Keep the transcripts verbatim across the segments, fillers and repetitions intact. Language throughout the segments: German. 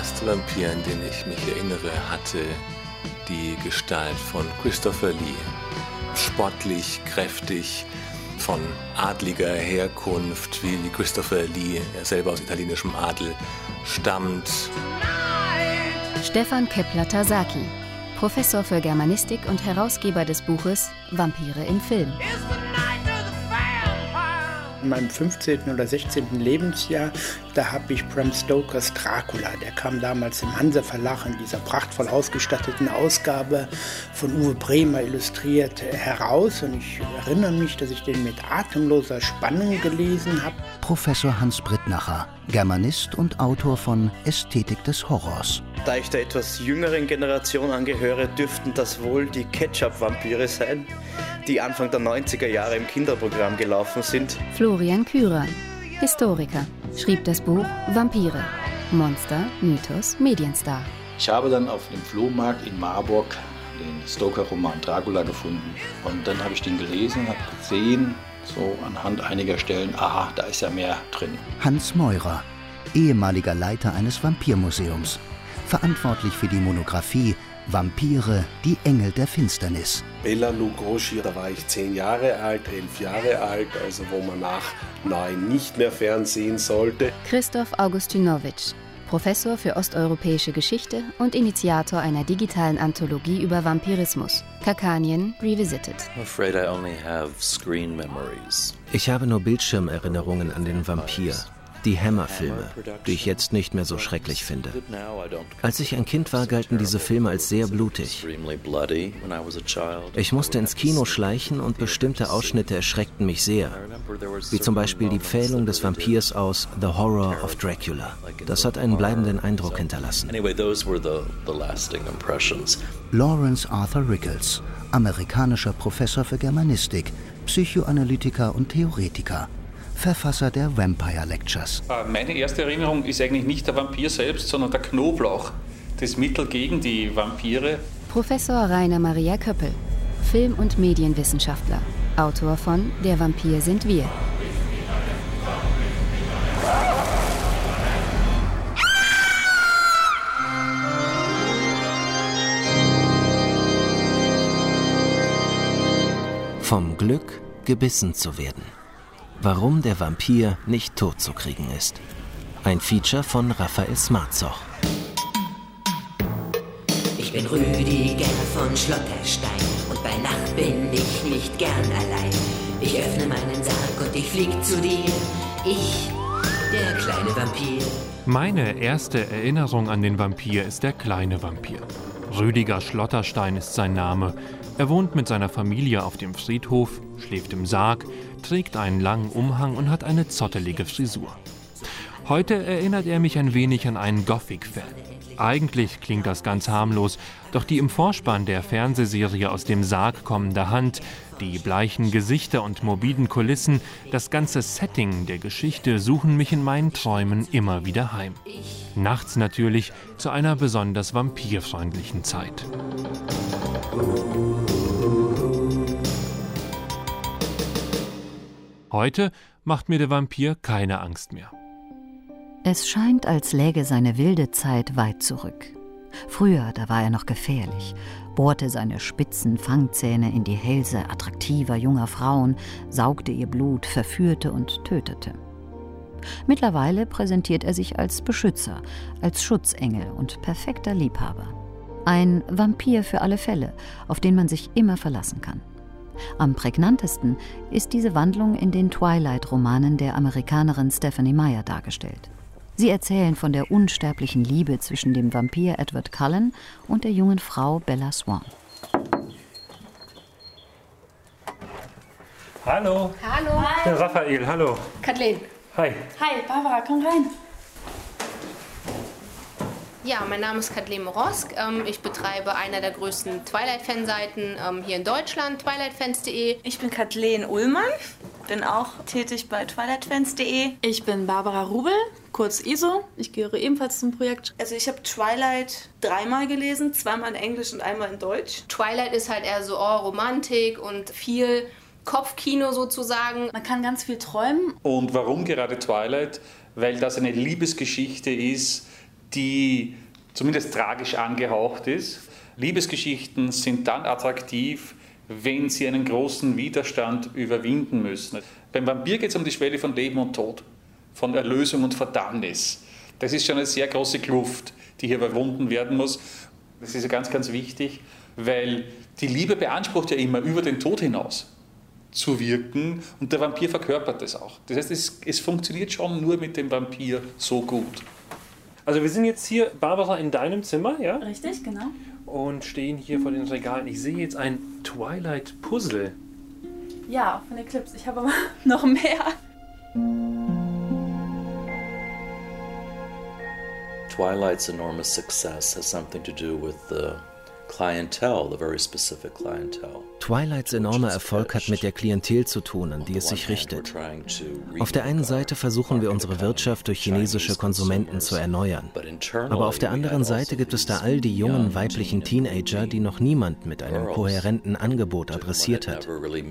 erste Vampir, an den ich mich erinnere, hatte die Gestalt von Christopher Lee. Sportlich, kräftig, von adliger Herkunft, wie Christopher Lee, er selber aus italienischem Adel stammt. Stefan Kepler-Tasaki, Professor für Germanistik und Herausgeber des Buches Vampire im Film. In meinem fünfzehnten oder sechzehnten Lebensjahr, da habe ich Bram Stokers Dracula, der kam damals im Hanse Verlag in dieser prachtvoll ausgestatteten Ausgabe von Uwe Bremer illustriert heraus. Und ich erinnere mich, dass ich den mit atemloser Spannung gelesen habe. Professor Hans Brittnacher, Germanist und Autor von Ästhetik des Horrors. Da ich der etwas jüngeren Generation angehöre, dürften das wohl die Ketchup-Vampire sein, die Anfang der neunziger Jahre im Kinderprogramm gelaufen sind. Florian Kürer, Historiker, schrieb das Buch Vampire, Monster, Mythos, Medienstar. Ich habe dann auf dem Flohmarkt in Marburg den Stoker-Roman Dracula gefunden. Und dann habe ich den gelesen und habe gesehen, so anhand einiger Stellen, aha, da ist ja mehr drin. Hans Meurer, ehemaliger Leiter eines Vampirmuseums, verantwortlich für die Monographie Vampire, die Engel der Finsternis. Bela Lugosi, da war ich zehn Jahre alt, elf Jahre alt, also wo man nach neun nicht mehr fernsehen sollte. Christoph Augustynowitsch, Professor für osteuropäische Geschichte und Initiator einer digitalen Anthologie über Vampirismus, Kakanien Revisited. Ich habe nur Bildschirmerinnerungen an den Vampir. Die Hammer-Filme, die ich jetzt nicht mehr so schrecklich finde. Als ich ein Kind war, galten diese Filme als sehr blutig. Ich musste ins Kino schleichen und bestimmte Ausschnitte erschreckten mich sehr. Wie zum Beispiel die Pfählung des Vampirs aus The Horror of Dracula. Das hat einen bleibenden Eindruck hinterlassen. Lawrence Arthur Rickles, amerikanischer Professor für Germanistik, Psychoanalytiker und Theoretiker. Verfasser der Vampire Lectures. Meine erste Erinnerung ist eigentlich nicht der Vampir selbst, sondern der Knoblauch. Das Mittel gegen die Vampire. Professor Rainer Maria Köppel, Film- und Medienwissenschaftler, Autor von Der Vampir sind wir. Vom Glück, gebissen zu werden. Warum der Vampir nicht tot zu kriegen ist. Ein Feature von Raphael Smarzoch. Ich bin Rüdiger von Schlotterstein und bei Nacht bin ich nicht gern allein. Ich öffne meinen Sarg und ich flieg zu dir, ich, der kleine Vampir. Meine erste Erinnerung an den Vampir ist der kleine Vampir. Rüdiger Schlotterstein ist sein Name. Er wohnt mit seiner Familie auf dem Friedhof, schläft im Sarg, trägt einen langen Umhang und hat eine zottelige Frisur. Heute erinnert er mich ein wenig an einen Gothic-Fan. Eigentlich klingt das ganz harmlos, doch die im Vorspann der Fernsehserie aus dem Sarg kommende Hand, die bleichen Gesichter und morbiden Kulissen, das ganze Setting der Geschichte suchen mich in meinen Träumen immer wieder heim. Nachts natürlich zu einer besonders vampirfreundlichen Zeit. Heute macht mir der Vampir keine Angst mehr. Es scheint, als läge seine wilde Zeit weit zurück. Früher, da war er noch gefährlich, bohrte seine spitzen Fangzähne in die Hälse attraktiver junger Frauen, saugte ihr Blut, verführte und tötete. Mittlerweile präsentiert er sich als Beschützer, als Schutzengel und perfekter Liebhaber. Ein Vampir für alle Fälle, auf den man sich immer verlassen kann. Am prägnantesten ist diese Wandlung in den Twilight-Romanen der Amerikanerin Stephenie Meyer dargestellt. Sie erzählen von der unsterblichen Liebe zwischen dem Vampir Edward Cullen und der jungen Frau Bella Swan. Hallo. Hallo. Hi. Ja, Raphael, hallo. Kathleen. Hi. Hi, Barbara, komm rein. Ja, mein Name ist Kathleen Morosk. Ich betreibe einer der größten Twilight-Fanseiten hier in Deutschland, twilight fans punkt de. Ich bin Kathleen Ullmann, bin auch tätig bei twilight fans punkt de. Ich bin Barbara Rubel, kurz I S O. Ich gehöre ebenfalls zum Projekt. Also ich habe Twilight dreimal gelesen, zweimal in Englisch und einmal in Deutsch. Twilight ist halt eher so oh, Romantik und viel Kopfkino sozusagen. Man kann ganz viel träumen. Und warum gerade Twilight? Weil das eine Liebesgeschichte ist, die zumindest tragisch angehaucht ist. Liebesgeschichten sind dann attraktiv, wenn sie einen großen Widerstand überwinden müssen. Beim Vampir geht es um die Schwelle von Leben und Tod, von Erlösung und Verdammnis. Das ist schon eine sehr große Kluft, die hier überwunden werden muss. Das ist ja ganz, ganz wichtig, weil die Liebe beansprucht ja immer, über den Tod hinaus zu wirken, und der Vampir verkörpert das auch. Das heißt, es, es funktioniert schon nur mit dem Vampir so gut. Also wir sind jetzt hier, Barbara, in deinem Zimmer, ja? Richtig, genau. Und stehen hier vor den Regalen. Ich sehe jetzt ein Twilight-Puzzle. Ja, von Eclipse. Ich habe aber noch mehr. Twilight's enormous success has something to do with the clientele, the very specific clientele. Twilights enormer Erfolg hat mit der Klientel zu tun, an die es sich richtet. Auf der einen Seite versuchen wir, unsere Wirtschaft durch chinesische Konsumenten zu erneuern. Aber auf der anderen Seite gibt es da all die jungen weiblichen Teenager, die noch niemand mit einem kohärenten Angebot adressiert hat.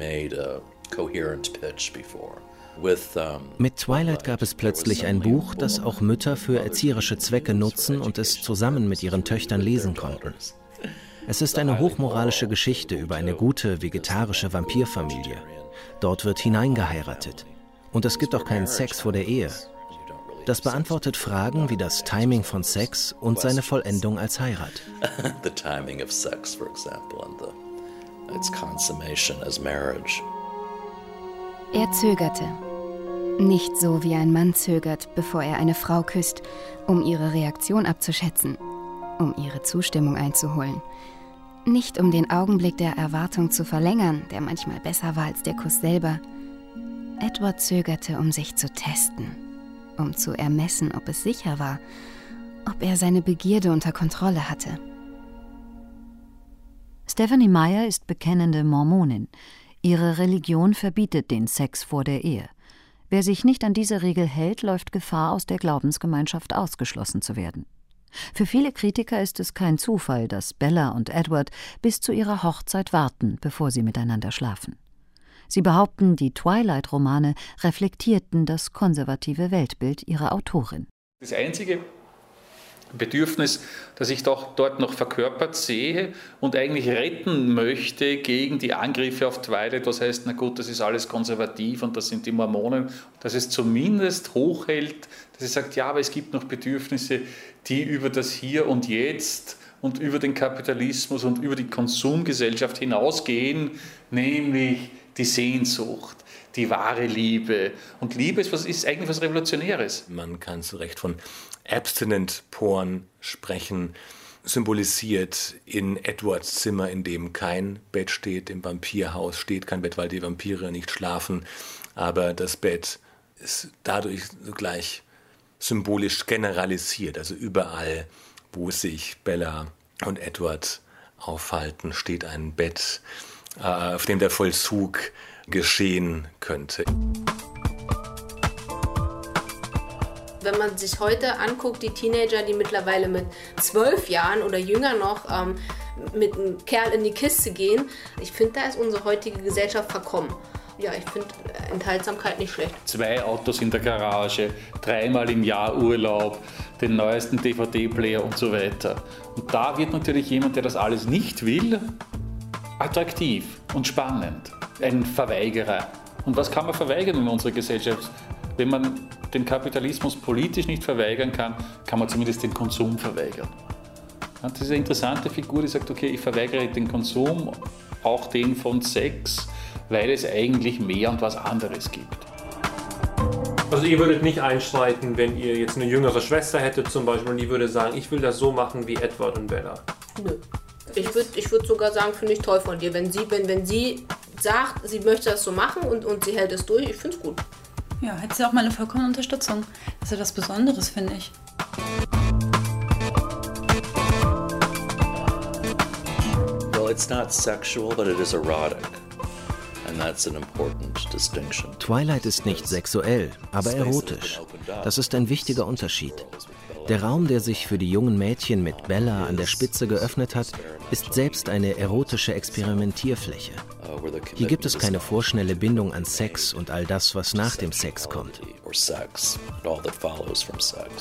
Mit Twilight gab es plötzlich ein Buch, das auch Mütter für erzieherische Zwecke nutzen und es zusammen mit ihren Töchtern lesen konnten. Es ist eine hochmoralische Geschichte über eine gute vegetarische Vampirfamilie. Dort wird hineingeheiratet. Und es gibt auch keinen Sex vor der Ehe. Das beantwortet Fragen wie das Timing von Sex und seine Vollendung als Heirat. The timing of sex, for example, and the, its consummation as marriage. Er zögerte. Nicht so, wie ein Mann zögert, bevor er eine Frau küsst, um ihre Reaktion abzuschätzen, um ihre Zustimmung einzuholen. Nicht um den Augenblick der Erwartung zu verlängern, der manchmal besser war als der Kuss selber. Edward zögerte, um sich zu testen, um zu ermessen, ob es sicher war, ob er seine Begierde unter Kontrolle hatte. Stephanie Meyer ist bekennende Mormonin. Ihre Religion verbietet den Sex vor der Ehe. Wer sich nicht an diese Regel hält, läuft Gefahr, aus der Glaubensgemeinschaft ausgeschlossen zu werden. Für viele Kritiker ist es kein Zufall, dass Bella und Edward bis zu ihrer Hochzeit warten, bevor sie miteinander schlafen. Sie behaupten, die Twilight-Romane reflektierten das konservative Weltbild ihrer Autorin. Das einzige Bedürfnis, das ich doch dort noch verkörpert sehe und eigentlich retten möchte gegen die Angriffe auf Twilight, was heißt, na gut, das ist alles konservativ und das sind die Mormonen, dass es zumindest hochhält, dass es sagt, ja, aber es gibt noch Bedürfnisse, die über das Hier und Jetzt und über den Kapitalismus und über die Konsumgesellschaft hinausgehen, nämlich die Sehnsucht, die wahre Liebe. Und Liebe ist, was ist eigentlich was Revolutionäres. Man kann zu Recht von Abstinent Porn sprechen, symbolisiert in Edwards Zimmer, in dem kein Bett steht. Im Vampirhaus steht kein Bett, weil die Vampire nicht schlafen. Aber das Bett ist dadurch sogleich symbolisch generalisiert. Also überall, wo sich Bella und Edward aufhalten, steht ein Bett, auf dem der Vollzug geschehen könnte. Wenn man sich heute anguckt, die Teenager, die mittlerweile mit zwölf Jahren oder jünger noch ähm, mit einem Kerl in die Kiste gehen, ich finde, da ist unsere heutige Gesellschaft verkommen. Ja, ich finde Enthaltsamkeit nicht schlecht. Zwei Autos in der Garage, dreimal im Jahr Urlaub, den neuesten D V D-Player und so weiter. Und da wird natürlich jemand, der das alles nicht will, attraktiv und spannend. Ein Verweigerer. Und was kann man verweigern in unserer Gesellschaft? Wenn man den Kapitalismus politisch nicht verweigern kann, kann man zumindest den Konsum verweigern. Das ist eine interessante Figur, die sagt, okay, ich verweigere den Konsum, auch den von Sex, weil es eigentlich mehr und was anderes gibt. Also ihr würdet nicht einschreiten, wenn ihr jetzt eine jüngere Schwester hättet zum Beispiel und die würde sagen, ich will das so machen wie Edward und Bella? Nö. Ich würde ich würd sogar sagen, finde ich toll von dir. Wenn sie, wenn, wenn sie sagt, sie möchte das so machen und, und sie hält es durch, ich finde es gut. Ja, hätte sie auch meine vollkommene Unterstützung. Das ist etwas Besonderes, finde ich. Well, it's not sexual, but it is erotic. And that's an important distinction. Twilight ist nicht sexuell, aber erotisch. Das ist ein wichtiger Unterschied. Der Raum, der sich für die jungen Mädchen mit Bella an der Spitze geöffnet hat, ist selbst eine erotische Experimentierfläche. Hier gibt es keine vorschnelle Bindung an Sex und all das, was nach dem Sex kommt.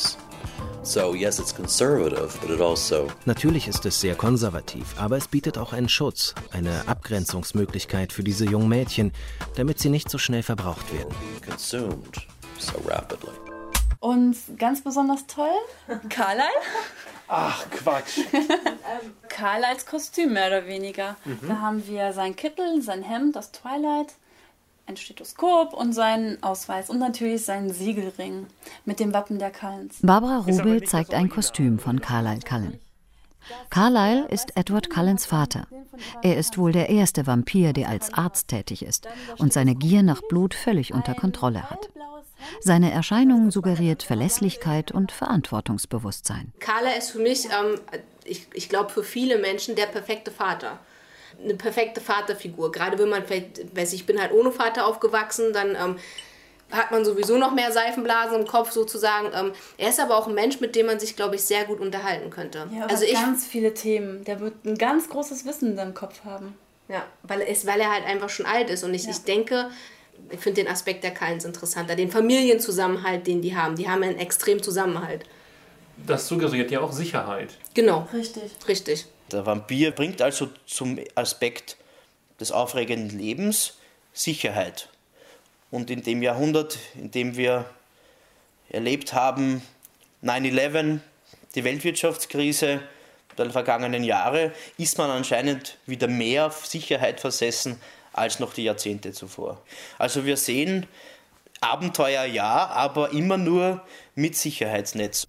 So, yes, it's conservative, but it also Natürlich ist es sehr konservativ, aber es bietet auch einen Schutz, eine Abgrenzungsmöglichkeit für diese jungen Mädchen, damit sie nicht so schnell verbraucht werden. consumed so rapidly. Und ganz besonders toll, Carlyle. Ach, Quatsch. Carlyles Kostüm, mehr oder weniger. Mhm. Da haben wir sein Kittel, sein Hemd, das Twilight, ein Stethoskop und seinen Ausweis und natürlich seinen Siegelring mit dem Wappen der Cullens. Barbara Rubel zeigt ein Kostüm von Carlyle Cullen. Carlyle ist Edward Cullens Vater. Er ist wohl der erste Vampir, der als Arzt tätig ist und seine Gier nach Blut völlig unter Kontrolle hat. Seine Erscheinung suggeriert Verlässlichkeit und Verantwortungsbewusstsein. Carlyle ist für mich, ähm, ich, ich glaube für viele Menschen, der perfekte Vater. Eine perfekte Vaterfigur. Gerade wenn man vielleicht, weiß ich bin halt ohne Vater aufgewachsen, dann ähm, hat man sowieso noch mehr Seifenblasen im Kopf sozusagen. Ähm, er ist aber auch ein Mensch, mit dem man sich, glaube ich, sehr gut unterhalten könnte. Ja, also ich, ganz viele Themen. Der wird ein ganz großes Wissen in seinem Kopf haben. Ja, weil er, ist, weil er halt einfach schon alt ist. Und ich, ja. ich denke, ich finde den Aspekt der Cullens interessanter. Den Familienzusammenhalt, den die haben. Die haben einen extremen Zusammenhalt. Das suggeriert ja auch Sicherheit. Genau. Richtig. Richtig. Der Vampir bringt also zum Aspekt des aufregenden Lebens Sicherheit. Und in dem Jahrhundert, in dem wir erlebt haben, neun elf, die Weltwirtschaftskrise der vergangenen Jahre, ist man anscheinend wieder mehr auf Sicherheit versessen als noch die Jahrzehnte zuvor. Also wir sehen Abenteuer ja, aber immer nur mit Sicherheitsnetz.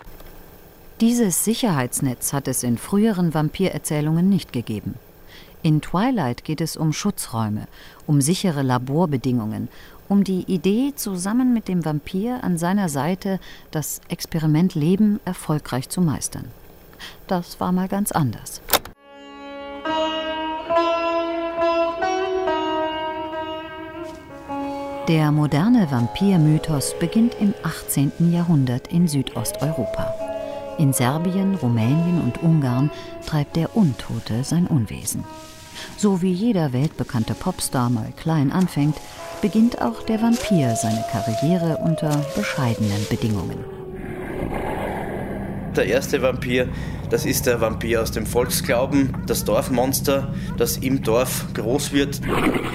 Dieses Sicherheitsnetz hat es in früheren Vampirerzählungen nicht gegeben. In Twilight geht es um Schutzräume, um sichere Laborbedingungen, um die Idee, zusammen mit dem Vampir an seiner Seite das Experiment Leben erfolgreich zu meistern. Das war mal ganz anders. Der moderne Vampirmythos beginnt im achtzehnten Jahrhundert in Südosteuropa. In Serbien, Rumänien und Ungarn treibt der Untote sein Unwesen. So wie jeder weltbekannte Popstar mal klein anfängt, beginnt auch der Vampir seine Karriere unter bescheidenen Bedingungen. Der erste Vampir, das ist der Vampir aus dem Volksglauben, das Dorfmonster, das im Dorf groß wird.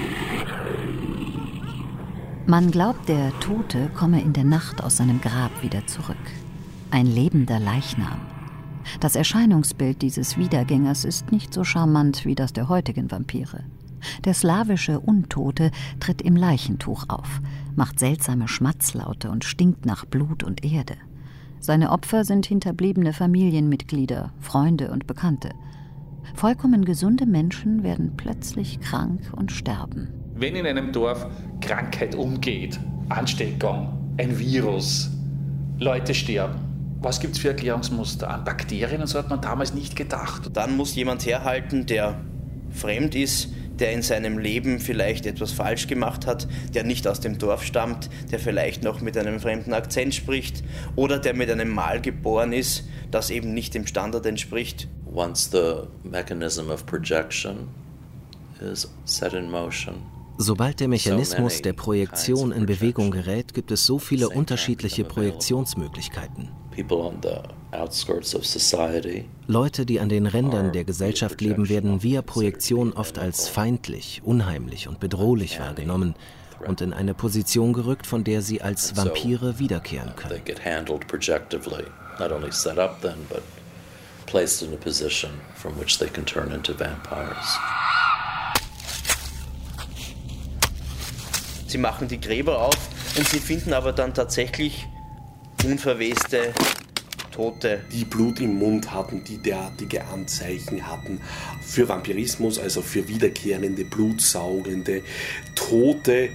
Man glaubt, der Tote komme in der Nacht aus seinem Grab wieder zurück. Ein lebender Leichnam. Das Erscheinungsbild dieses Wiedergängers ist nicht so charmant wie das der heutigen Vampire. Der slawische Untote tritt im Leichentuch auf, macht seltsame Schmatzlaute und stinkt nach Blut und Erde. Seine Opfer sind hinterbliebene Familienmitglieder, Freunde und Bekannte. Vollkommen gesunde Menschen werden plötzlich krank und sterben. Wenn in einem Dorf Krankheit umgeht, Ansteckung, ein Virus, Leute sterben, was gibt es für Erklärungsmuster? An Bakterien und so hat man damals nicht gedacht. Dann muss jemand herhalten, der fremd ist, der in seinem Leben vielleicht etwas falsch gemacht hat, der nicht aus dem Dorf stammt, der vielleicht noch mit einem fremden Akzent spricht oder der mit einem Mal geboren ist, das eben nicht dem Standard entspricht. Once the mechanism of projection is set in motion. Sobald der Mechanismus der Projektion in Bewegung gerät, gibt es so viele unterschiedliche Projektionsmöglichkeiten. Leute, die an den Rändern der Gesellschaft leben, werden via Projektion oft als feindlich, unheimlich und bedrohlich wahrgenommen und in eine Position gerückt, von der sie als Vampire wiederkehren können. Sie machen die Gräber auf und sie finden aber dann tatsächlich unverweste Tote. Die Blut im Mund hatten, die derartige Anzeichen hatten für Vampirismus, also für wiederkehrende, blutsaugende Tote.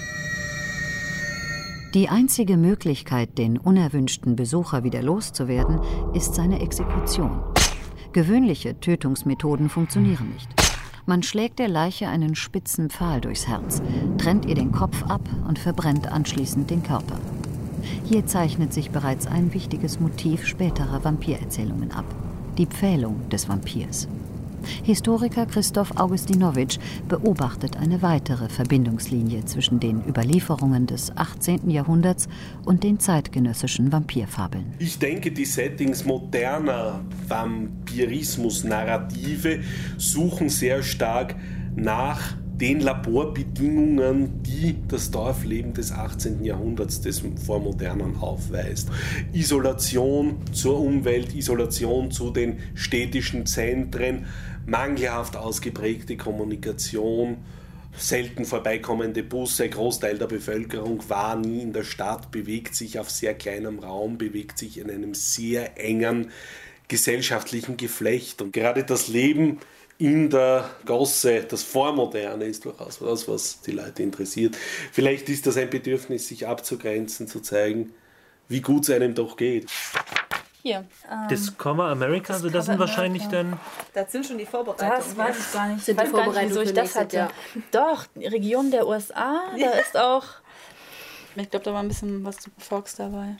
Die einzige Möglichkeit, den unerwünschten Besucher wieder loszuwerden, ist seine Exekution. Gewöhnliche Tötungsmethoden funktionieren nicht. Man schlägt der Leiche einen spitzen Pfahl durchs Herz, trennt ihr den Kopf ab und verbrennt anschließend den Körper. Hier zeichnet sich bereits ein wichtiges Motiv späterer Vampirerzählungen ab: die Pfählung des Vampirs. Historiker Christoph Augustinowitsch beobachtet eine weitere Verbindungslinie zwischen den Überlieferungen des achtzehnten Jahrhunderts und den zeitgenössischen Vampirfabeln. Ich denke, die Settings moderner Vampirismus-Narrative suchen sehr stark nach den Laborbedingungen, die das Dorfleben des achtzehnten Jahrhunderts, des Vormodernen, aufweist. Isolation zur Umwelt, Isolation zu den städtischen Zentren, mangelhaft ausgeprägte Kommunikation, selten vorbeikommende Busse, Großteil der Bevölkerung war nie in der Stadt, bewegt sich auf sehr kleinem Raum, bewegt sich in einem sehr engen gesellschaftlichen Geflecht. Und gerade das Leben in der Gosse, das Vormoderne, ist durchaus das, was die Leute interessiert. Vielleicht ist das ein Bedürfnis, sich abzugrenzen, zu zeigen, wie gut es einem doch geht. Hier. Ähm, Discover America, also das sind wahrscheinlich dann... Das sind schon die Vorbereitungen. Das weiß ich gar nicht. Sind ich weiß die gar nicht, wieso ich das hatte. Jahr. Doch, die Region der U S A, Ja. da ist auch... Ich glaube, da war ein bisschen was zu Fox dabei.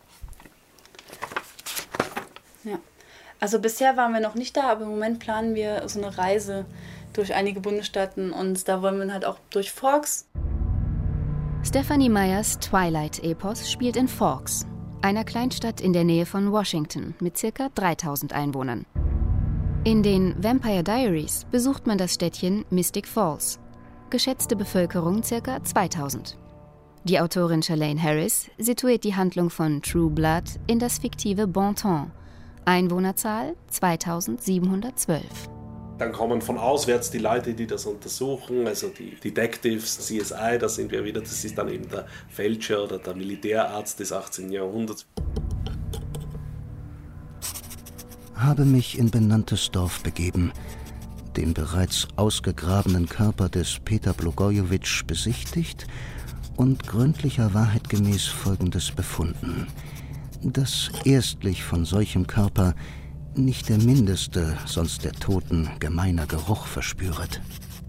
Ja. Also bisher waren wir noch nicht da, aber im Moment planen wir so eine Reise durch einige Bundesstaaten und da wollen wir halt auch durch Forks. Stephanie Meyers Twilight-Epos spielt in Forks, einer Kleinstadt in der Nähe von Washington mit ca. dreitausend Einwohnern. In den Vampire Diaries besucht man das Städtchen Mystic Falls. Geschätzte Bevölkerung ca. zweitausend. Die Autorin Charlaine Harris situiert die Handlung von True Blood in das fiktive Bonton. Einwohnerzahl zweitausendsiebenhundertzwölf. Dann kommen von auswärts die Leute, die das untersuchen, also die Detectives, C S I, da sind wir wieder, das ist dann eben der Fälscher oder der Militärarzt des achtzehnten Jahrhunderts. Habe mich in benanntes Dorf begeben, den bereits ausgegrabenen Körper des Peter Blagojevich besichtigt und gründlicher Wahrheit gemäß Folgendes befunden: dass erstlich von solchem Körper nicht der mindeste, sonst der Toten, gemeiner Geruch verspüret.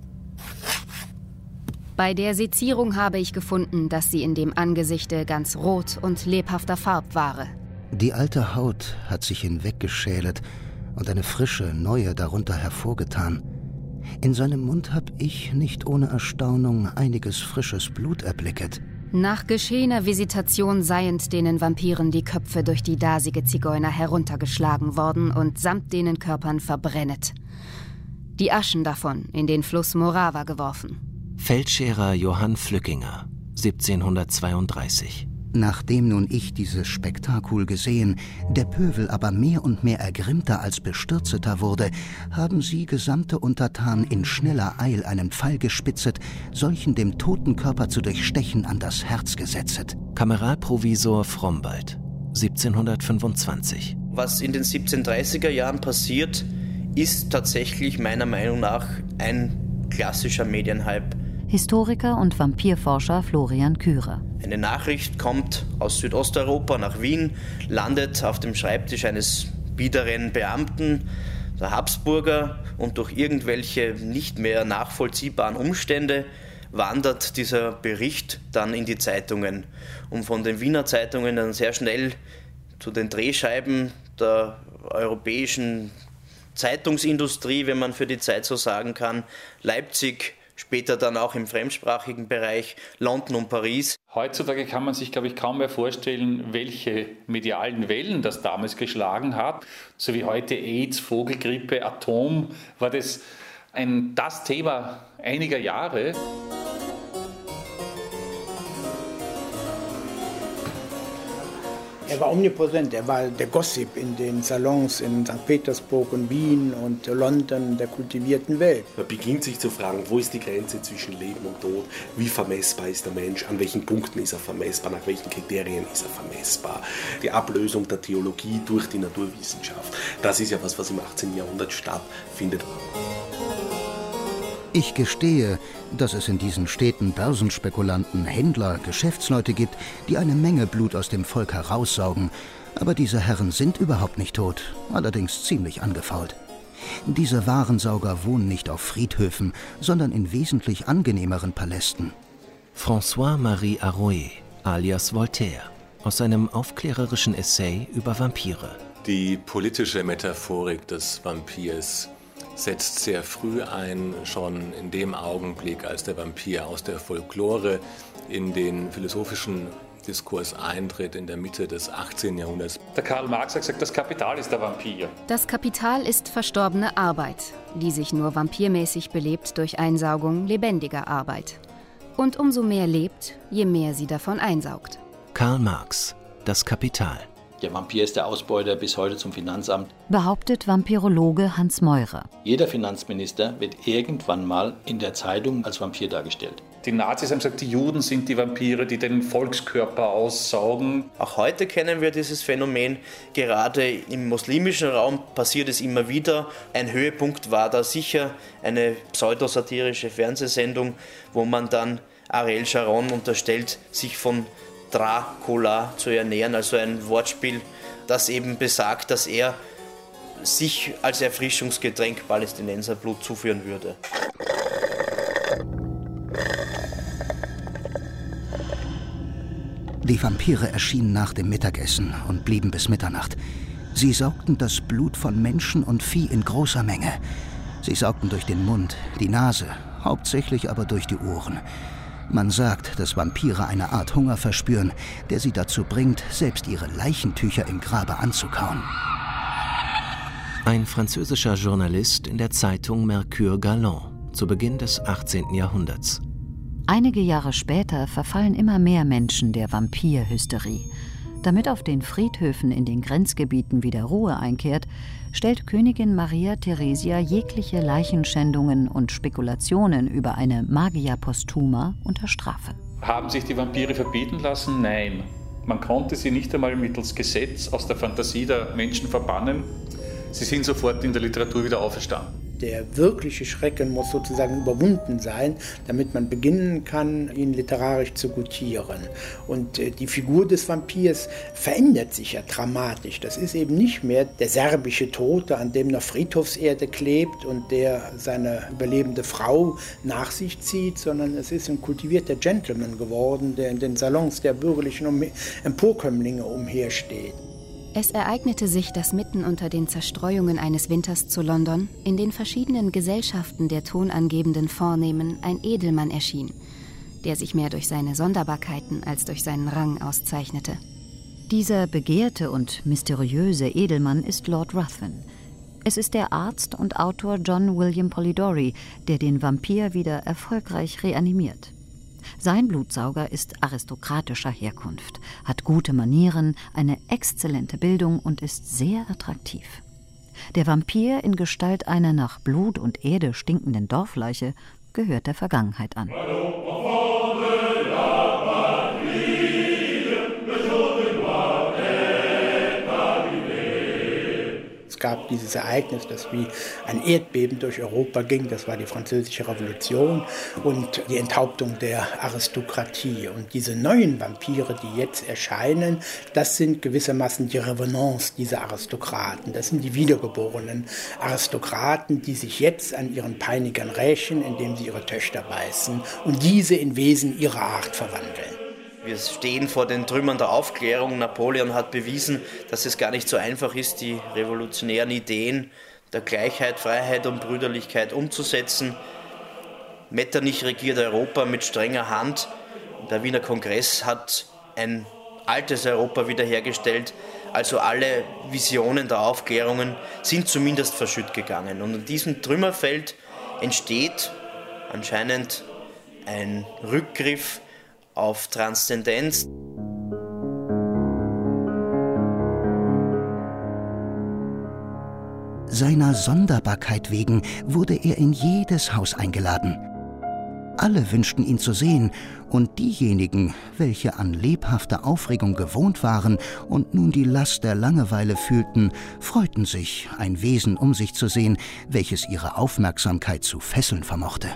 Bei der Sezierung habe ich gefunden, dass sie in dem Angesichte ganz rot und lebhafter Farb ware. Die alte Haut hat sich hinweggeschälet und eine frische, neue darunter hervorgetan. In seinem Mund hab ich nicht ohne Erstaunung einiges frisches Blut erblicket. Nach geschehener Visitation seiend denen Vampiren die Köpfe durch die dasige Zigeuner heruntergeschlagen worden und samt denen Körpern verbrennet. Die Aschen davon in den Fluss Morava geworfen. Feldscherer Johann Flückinger, siebzehnhundertzweiunddreißig. Nachdem nun ich dieses Spektakel gesehen, der Pöbel aber mehr und mehr ergrimmter als bestürzeter wurde, haben sie gesamte Untertan in schneller Eil einen Pfeil gespitzet, solchen dem toten Körper zu durchstechen an das Herz gesetzet. Kameralprovisor Frombald, siebzehnhundertfünfundzwanzig. Was in den siebzehnhundertdreißiger Jahren passiert, ist tatsächlich meiner Meinung nach ein klassischer Medienhype. Historiker und Vampirforscher Florian Kührer. Eine Nachricht kommt aus Südosteuropa nach Wien, landet auf dem Schreibtisch eines biederen Beamten, der Habsburger, und durch irgendwelche nicht mehr nachvollziehbaren Umstände wandert dieser Bericht dann in die Zeitungen und von den Wiener Zeitungen dann sehr schnell zu den Drehscheiben der europäischen Zeitungsindustrie, wenn man für die Zeit so sagen kann, Leipzig, später dann auch im fremdsprachigen Bereich, London und Paris. Heutzutage kann man sich, glaube ich, kaum mehr vorstellen, welche medialen Wellen das damals geschlagen hat. So wie heute AIDS, Vogelgrippe, Atom, war das ein, das Thema einiger Jahre. Er war omnipräsent, er war der Gossip in den Salons in Sankt Petersburg und Wien und London der kultivierten Welt. Man beginnt sich zu fragen, wo ist die Grenze zwischen Leben und Tod? Wie vermessbar ist der Mensch? An welchen Punkten ist er vermessbar? Nach welchen Kriterien ist er vermessbar? Die Ablösung der Theologie durch die Naturwissenschaft. Das ist ja was, was im achtzehnten Jahrhundert stattfindet. Ich gestehe, dass es in diesen Städten Börsenspekulanten, Händler, Geschäftsleute gibt, die eine Menge Blut aus dem Volk heraussaugen. Aber diese Herren sind überhaupt nicht tot, allerdings ziemlich angefault. Diese Warensauger wohnen nicht auf Friedhöfen, sondern in wesentlich angenehmeren Palästen. François-Marie Arouet, alias Voltaire, aus seinem aufklärerischen Essay über Vampire. Die politische Metaphorik des Vampirs setzt sehr früh ein, schon in dem Augenblick, als der Vampir aus der Folklore in den philosophischen Diskurs eintritt in der Mitte des achtzehnten Jahrhunderts. Der Karl Marx hat gesagt, das Kapital ist der Vampir. Das Kapital ist verstorbene Arbeit, die sich nur vampirmäßig belebt durch Einsaugung lebendiger Arbeit. Und umso mehr lebt, je mehr sie davon einsaugt. Karl Marx, das Kapital. Der Vampir ist der Ausbeuter bis heute zum Finanzamt. Behauptet Vampirologe Hans Meurer. Jeder Finanzminister wird irgendwann mal in der Zeitung als Vampir dargestellt. Die Nazis haben gesagt, die Juden sind die Vampire, die den Volkskörper aussaugen. Auch heute kennen wir dieses Phänomen. Gerade im muslimischen Raum passiert es immer wieder. Ein Höhepunkt war da sicher eine pseudosatirische Fernsehsendung, wo man dann Ariel Sharon unterstellt, sich von Dracula zu ernähren, also ein Wortspiel, das eben besagt, dass er sich als Erfrischungsgetränk Palästinenserblut zuführen würde. Die Vampire erschienen nach dem Mittagessen und blieben bis Mitternacht. Sie saugten das Blut von Menschen und Vieh in großer Menge. Sie saugten durch den Mund, die Nase, hauptsächlich aber durch die Ohren. Man sagt, dass Vampire eine Art Hunger verspüren, der sie dazu bringt, selbst ihre Leichentücher im Grabe anzukauen. Ein französischer Journalist in der Zeitung Mercure Galant zu Beginn des achtzehnten Jahrhunderts. Einige Jahre später verfallen immer mehr Menschen der Vampirhysterie. Damit auf den Friedhöfen in den Grenzgebieten wieder Ruhe einkehrt, stellt Königin Maria Theresia jegliche Leichenschändungen und Spekulationen über eine Magia Postuma unter Strafe. Haben sich die Vampire verbieten lassen? Nein. Man konnte sie nicht einmal mittels Gesetz aus der Fantasie der Menschen verbannen. Sie sind sofort in der Literatur wieder auferstanden. Der wirkliche Schrecken muss sozusagen überwunden sein, damit man beginnen kann, ihn literarisch zu gutieren. Und äh, die Figur des Vampirs verändert sich ja dramatisch. Das ist eben nicht mehr der serbische Tote, an dem noch Friedhofserde klebt und der seine überlebende Frau nach sich zieht, sondern es ist ein kultivierter Gentleman geworden, der in den Salons der bürgerlichen um- Emporkömmlinge umhersteht. Es ereignete sich, dass mitten unter den Zerstreuungen eines Winters zu London in den verschiedenen Gesellschaften der tonangebenden Vornehmen ein Edelmann erschien, der sich mehr durch seine Sonderbarkeiten als durch seinen Rang auszeichnete. Dieser begehrte und mysteriöse Edelmann ist Lord Ruthven. Es ist der Arzt und Autor John William Polidori, der den Vampir wieder erfolgreich reanimiert. Sein Blutsauger ist aristokratischer Herkunft, hat gute Manieren, eine exzellente Bildung und ist sehr attraktiv. Der Vampir in Gestalt einer nach Blut und Erde stinkenden Dorfleiche gehört der Vergangenheit an. Es gab dieses Ereignis, das wie ein Erdbeben durch Europa ging. Das war die Französische Revolution und die Enthauptung der Aristokratie. Und diese neuen Vampire, die jetzt erscheinen, das sind gewissermaßen die Revenants dieser Aristokraten. Das sind die wiedergeborenen Aristokraten, die sich jetzt an ihren Peinigern rächen, indem sie ihre Töchter beißen und diese in Wesen ihrer Art verwandeln. Wir stehen vor den Trümmern der Aufklärung. Napoleon hat bewiesen, dass es gar nicht so einfach ist, die revolutionären Ideen der Gleichheit, Freiheit und Brüderlichkeit umzusetzen. Metternich regiert Europa mit strenger Hand. Der Wiener Kongress hat ein altes Europa wiederhergestellt. Also alle Visionen der Aufklärungen sind zumindest verschütt gegangen. Und in diesem Trümmerfeld entsteht anscheinend ein Rückgriff auf Transzendenz. Seiner Sonderbarkeit wegen wurde er in jedes Haus eingeladen. Alle wünschten ihn zu sehen, und diejenigen, welche an lebhafter Aufregung gewohnt waren und nun die Last der Langeweile fühlten, freuten sich, ein Wesen um sich zu sehen, welches ihre Aufmerksamkeit zu fesseln vermochte.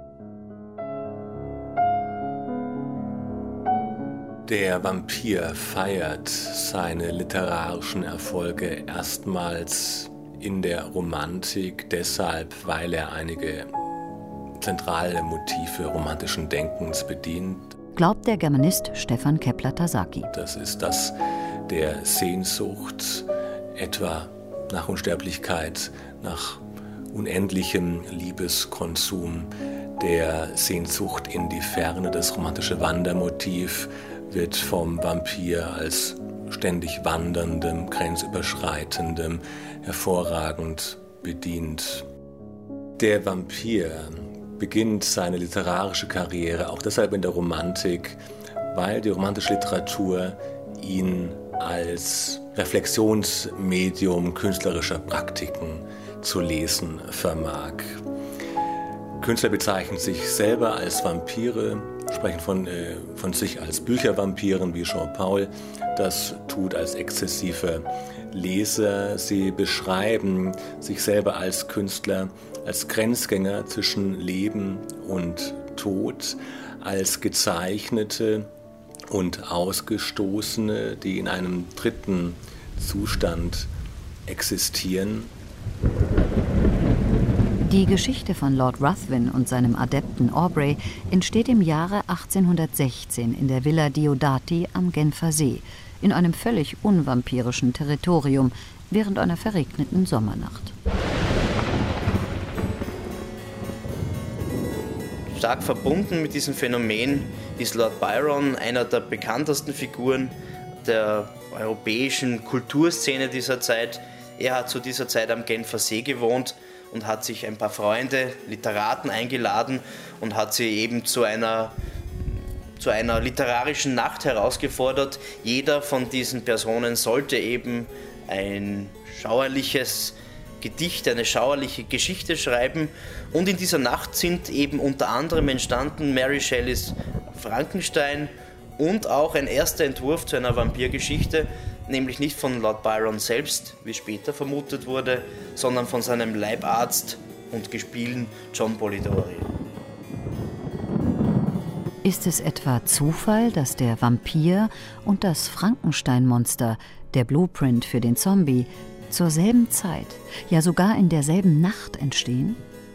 Der Vampir feiert seine literarischen Erfolge erstmals in der Romantik, deshalb, weil er einige zentrale Motive romantischen Denkens bedient. Glaubt der Germanist Stefan Kepler-Tasaki. Das ist das der Sehnsucht, etwa nach Unsterblichkeit, nach unendlichem Liebeskonsum, der Sehnsucht in die Ferne. Das romantische Wandermotiv wird vom Vampir als ständig wanderndem, grenzüberschreitendem hervorragend bedient. Der Vampir beginnt seine literarische Karriere auch deshalb in der Romantik, weil die romantische Literatur ihn als Reflexionsmedium künstlerischer Praktiken zu lesen vermag. Künstler bezeichnen sich selber als Vampire, sprechen von, äh, von sich als Büchervampiren wie Jean-Paul. Das tut als exzessiver Leser. Sie beschreiben sich selber als Künstler, als Grenzgänger zwischen Leben und Tod, als Gezeichnete und Ausgestoßene, die in einem dritten Zustand existieren. Die Geschichte von Lord Ruthven und seinem Adepten Aubrey entsteht im Jahre achtzehnhundertsechzehn in der Villa Diodati am Genfer See, in einem völlig unvampirischen Territorium, während einer verregneten Sommernacht. Stark verbunden mit diesem Phänomen ist Lord Byron, einer der bekanntesten Figuren der europäischen Kulturszene dieser Zeit. Er hat zu dieser Zeit am Genfer See gewohnt und hat sich ein paar Freunde, Literaten eingeladen und hat sie eben zu einer, zu einer literarischen Nacht herausgefordert. Jeder von diesen Personen sollte eben ein schauerliches Gedicht, eine schauerliche Geschichte schreiben. Und in dieser Nacht sind eben unter anderem entstanden Mary Shelleys Frankenstein und auch ein erster Entwurf zu einer Vampirgeschichte, nämlich nicht von Lord Byron selbst, wie später vermutet wurde, sondern von seinem Leibarzt und Gespielen John Polidori. Ist es etwa Zufall, dass der Vampir und das Frankenstein-Monster, der Blueprint für den Zombie, zur selben Zeit, ja sogar in derselben Nacht entstehen?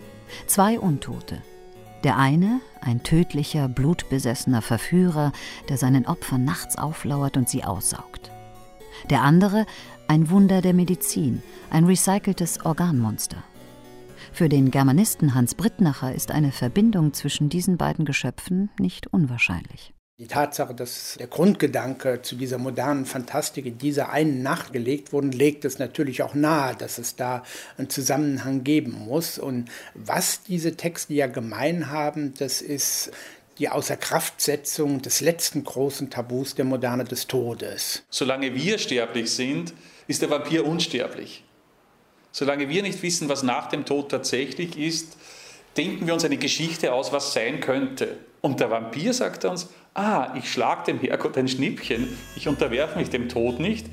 Zwei Untote. Der eine, ein tödlicher, blutbesessener Verführer, der seinen Opfern nachts auflauert und sie aussaugt. Der andere, ein Wunder der Medizin, ein recyceltes Organmonster. Für den Germanisten Hans Brittnacher ist eine Verbindung zwischen diesen beiden Geschöpfen nicht unwahrscheinlich. Die Tatsache, dass der Grundgedanke zu dieser modernen Fantastik in dieser einen Nacht gelegt wurde, legt es natürlich auch nahe, dass es da einen Zusammenhang geben muss. Und was diese Texte ja gemein haben, das ist die Außerkraftsetzung des letzten großen Tabus der Moderne des Todes. Solange wir sterblich sind, ist der Vampir unsterblich. Solange wir nicht wissen, was nach dem Tod tatsächlich ist, denken wir uns eine Geschichte aus, was sein könnte. Und der Vampir sagt uns, ah, ich schlag dem Herrgott ein Schnippchen, ich unterwerfe mich dem Tod nicht,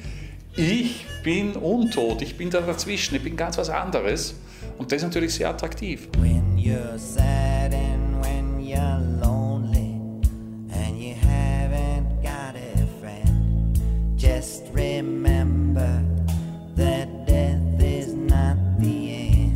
ich bin untot, ich bin da dazwischen, ich bin ganz was anderes. Und das ist natürlich sehr attraktiv. When you're sad and when you're lonely and you haven't got a friend, just remember that death is not the end.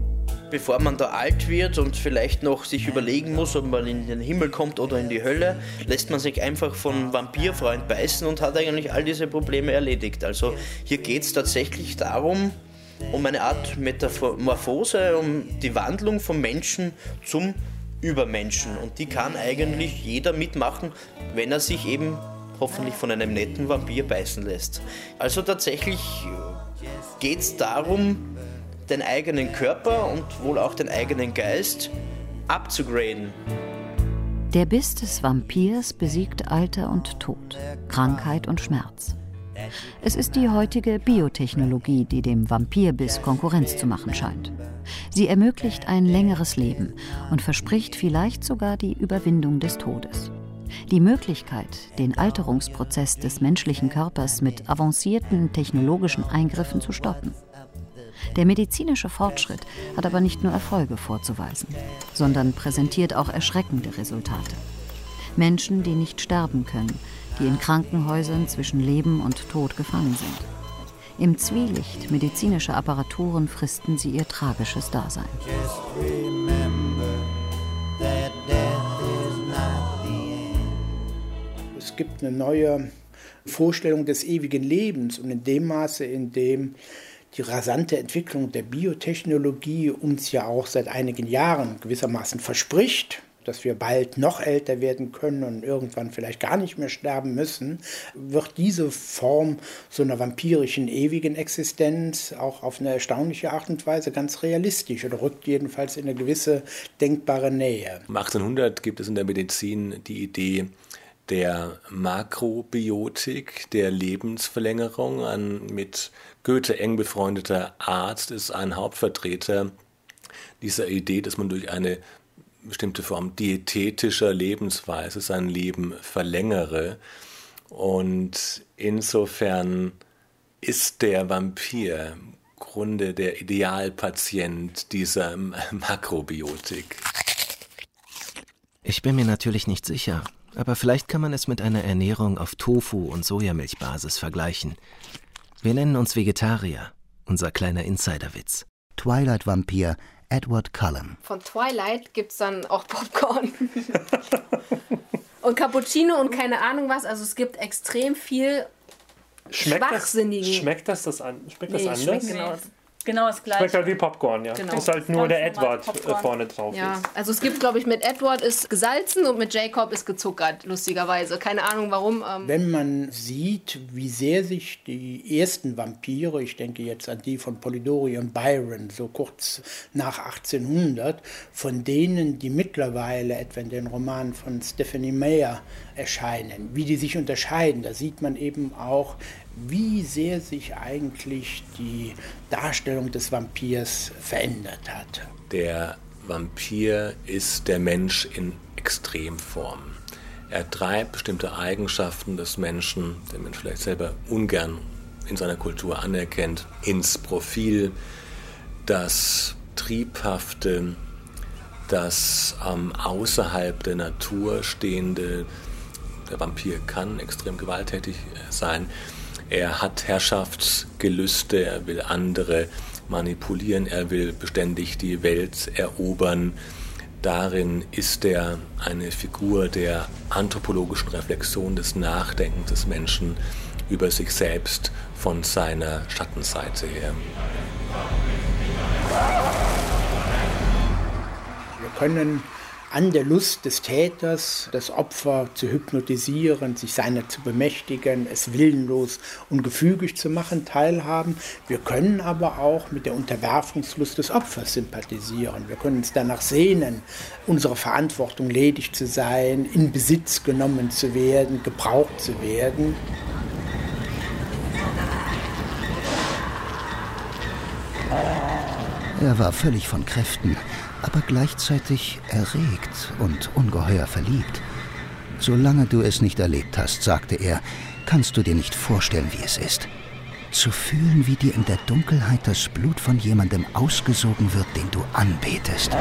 Bevor man da alt wird und vielleicht noch sich überlegen muss, ob man in den Himmel kommt oder in die Hölle, lässt man sich einfach von Vampirfreund beißen und hat eigentlich all diese Probleme erledigt. Also hier geht es tatsächlich darum, um eine Art Metamorphose, um die Wandlung vom Menschen zum Übermenschen. Und die kann eigentlich jeder mitmachen, wenn er sich eben hoffentlich von einem netten Vampir beißen lässt. Also tatsächlich geht es darum, den eigenen Körper und wohl auch den eigenen Geist abzugraden. Der Biss des Vampirs besiegt Alter und Tod, Krankheit und Schmerz. Es ist die heutige Biotechnologie, die dem Vampirbiss Konkurrenz zu machen scheint. Sie ermöglicht ein längeres Leben und verspricht vielleicht sogar die Überwindung des Todes. Die Möglichkeit, den Alterungsprozess des menschlichen Körpers mit avancierten technologischen Eingriffen zu stoppen. Der medizinische Fortschritt hat aber nicht nur Erfolge vorzuweisen, sondern präsentiert auch erschreckende Resultate. Menschen, die nicht sterben können, die in Krankenhäusern zwischen Leben und Tod gefangen sind. Im Zwielicht medizinischer Apparaturen fristen sie ihr tragisches Dasein. Es gibt eine neue Vorstellung des ewigen Lebens und in dem Maße, in dem die rasante Entwicklung der Biotechnologie uns ja auch seit einigen Jahren gewissermaßen verspricht, dass wir bald noch älter werden können und irgendwann vielleicht gar nicht mehr sterben müssen, wird diese Form so einer vampirischen ewigen Existenz auch auf eine erstaunliche Art und Weise ganz realistisch oder rückt jedenfalls in eine gewisse denkbare Nähe. Um achtzehnhundert gibt es in der Medizin die Idee der Makrobiotik, der Lebensverlängerung. Ein mit Goethe eng befreundeter Arzt ist ein Hauptvertreter dieser Idee, dass man durch eine bestimmte Form diätetischer Lebensweise sein Leben verlängere. Und insofern ist der Vampir im Grunde der Idealpatient dieser Makrobiotik. Ich bin mir natürlich nicht sicher, aber vielleicht kann man es mit einer Ernährung auf Tofu- und Sojamilchbasis vergleichen. Wir nennen uns Vegetarier, unser kleiner Insiderwitz. Twilight-Vampir Edward Cullen. Von Twilight gibt es dann auch Popcorn. Und Cappuccino und keine Ahnung was. Also es gibt extrem viel Schmeckt Schwachsinnigen. Das, schmeckt das, das, an, schmeckt Nee, das anders? schmeckt genau, genau das Gleiche. Schmeckt halt wie Popcorn, ja. Genau. Ist halt nur Ganz der normal Edward Popcorn. vorne drauf Ja, ist. also es gibt, glaube ich, mit Edward ist gesalzen und mit Jacob ist gezuckert, lustigerweise. Keine Ahnung warum. Ähm Wenn man sieht, wie sehr sich die ersten Vampire, ich denke jetzt an die von Polidori und Byron, so kurz nach achtzehnhundert, von denen, die mittlerweile etwa in den Romanen von Stephanie Meyer erscheinen, wie die sich unterscheiden, da sieht man eben auch, wie sehr sich eigentlich die Darstellung des Vampirs verändert hat. Der Vampir ist der Mensch in Extremform. Er treibt bestimmte Eigenschaften des Menschen, den Mensch vielleicht selber ungern in seiner Kultur anerkennt, ins Profil. Das Triebhafte, das ähm, außerhalb der Natur stehende. Der Vampir kann extrem gewalttätig sein. Er hat Herrschaftsgelüste, er will andere manipulieren, er will beständig die Welt erobern. Darin ist er eine Figur der anthropologischen Reflexion, des Nachdenkens des Menschen über sich selbst von seiner Schattenseite her. Wir können an der Lust des Täters, das Opfer zu hypnotisieren, sich seiner zu bemächtigen, es willenlos und gefügig zu machen, teilhaben. Wir können aber auch mit der Unterwerfungslust des Opfers sympathisieren. Wir können uns danach sehnen, unsere Verantwortung ledig zu sein, in Besitz genommen zu werden, gebraucht zu werden. Er war völlig von Kräften, aber gleichzeitig erregt und ungeheuer verliebt. Solange du es nicht erlebt hast, sagte er, kannst du dir nicht vorstellen, wie es ist. Zu fühlen, wie dir in der Dunkelheit das Blut von jemandem ausgesogen wird, den du anbetest.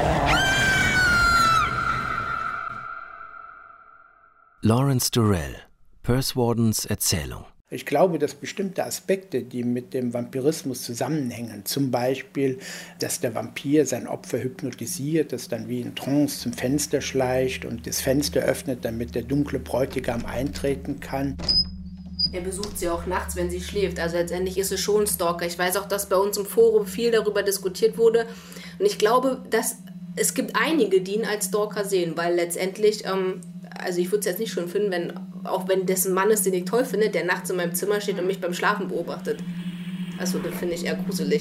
Lawrence Durrell, Purse-Wardens Erzählung. Ich glaube, dass bestimmte Aspekte, die mit dem Vampirismus zusammenhängen, zum Beispiel, dass der Vampir sein Opfer hypnotisiert, das dann wie in Trance zum Fenster schleicht und das Fenster öffnet, damit der dunkle Bräutigam eintreten kann. Er besucht sie auch nachts, wenn sie schläft. Also letztendlich ist es schon ein Stalker. Ich weiß auch, dass bei uns im Forum viel darüber diskutiert wurde. Und ich glaube, dass es gibt einige, die ihn als Stalker sehen, weil letztendlich, ähm, also ich würde es jetzt nicht schön finden, wenn, auch wenn dessen Mann es, den ich toll finde, der nachts in meinem Zimmer steht und mich beim Schlafen beobachtet. Also das finde ich eher gruselig.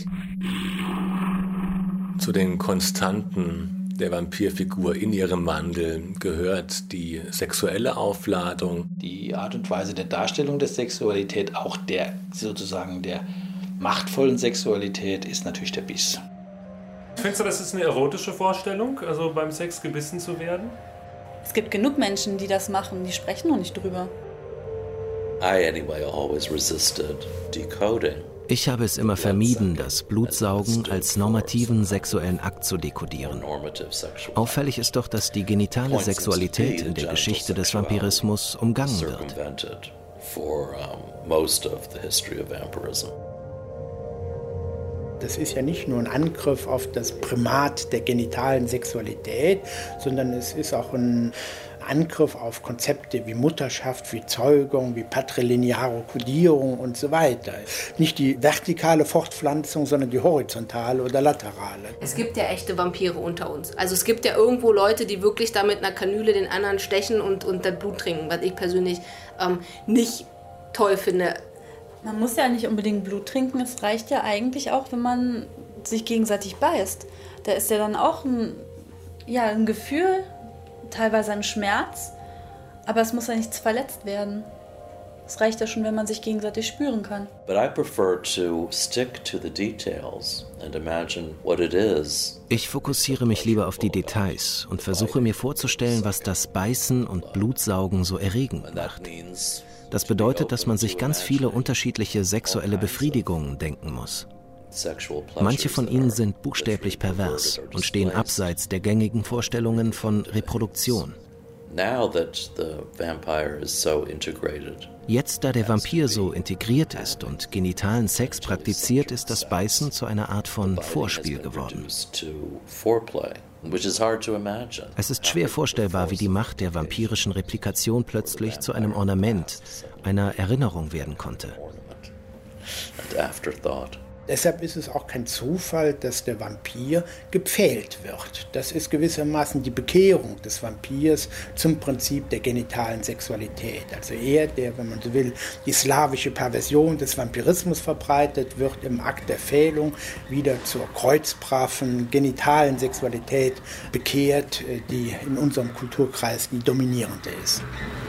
Zu den Konstanten der Vampirfigur in ihrem Wandel gehört die sexuelle Aufladung. Die Art und Weise der Darstellung der Sexualität, auch der sozusagen der machtvollen Sexualität, ist natürlich der Biss. Findest du, das ist eine erotische Vorstellung, also beim Sex gebissen zu werden? Es gibt genug Menschen, die das machen, die sprechen noch nicht drüber. I anyway always resisted decoding. Ich habe es immer vermieden, das Blutsaugen als normativen sexuellen Akt zu dekodieren. Auffällig ist doch, dass die genitale Sexualität in der Geschichte des Vampirismus umgangen wird. Das ist ja nicht nur ein Angriff auf das Primat der genitalen Sexualität, sondern es ist auch ein Angriff auf Konzepte wie Mutterschaft, wie Zeugung, wie patrilineare Kodierung und so weiter. Nicht die vertikale Fortpflanzung, sondern die horizontale oder laterale. Es gibt ja echte Vampire unter uns. Also es gibt ja irgendwo Leute, die wirklich da mit einer Kanüle den anderen stechen und, und das Blut trinken, was ich persönlich ähm, nicht toll finde. Man muss ja nicht unbedingt Blut trinken, es reicht ja eigentlich auch, wenn man sich gegenseitig beißt. Da ist ja dann auch ein, ja, ein Gefühl, teilweise ein Schmerz, aber es muss ja nichts verletzt werden. Es reicht ja schon, wenn man sich gegenseitig spüren kann. But I prefer to stick to the details and imagine what it is. Ich fokussiere mich lieber auf die Details und versuche mir vorzustellen, was das Beißen und Blutsaugen so erregend macht. Das bedeutet, dass man sich ganz viele unterschiedliche sexuelle Befriedigungen denken muss. Manche von ihnen sind buchstäblich pervers und stehen abseits der gängigen Vorstellungen von Reproduktion. Jetzt, da der Vampir so integriert ist und genitalen Sex praktiziert, ist das Beißen zu einer Art von Vorspiel geworden. Es ist schwer vorstellbar, wie die Macht der vampirischen Replikation plötzlich zu einem Ornament, einer Erinnerung werden konnte. Deshalb ist es auch kein Zufall, dass der Vampir gepfählt wird. Das ist gewissermaßen die Bekehrung des Vampirs zum Prinzip der genitalen Sexualität. Also er, der, wenn man so will, die slawische Perversion des Vampirismus verbreitet, wird im Akt der Pfählung wieder zur kreuzbraven genitalen Sexualität bekehrt, die in unserem Kulturkreis die dominierende ist.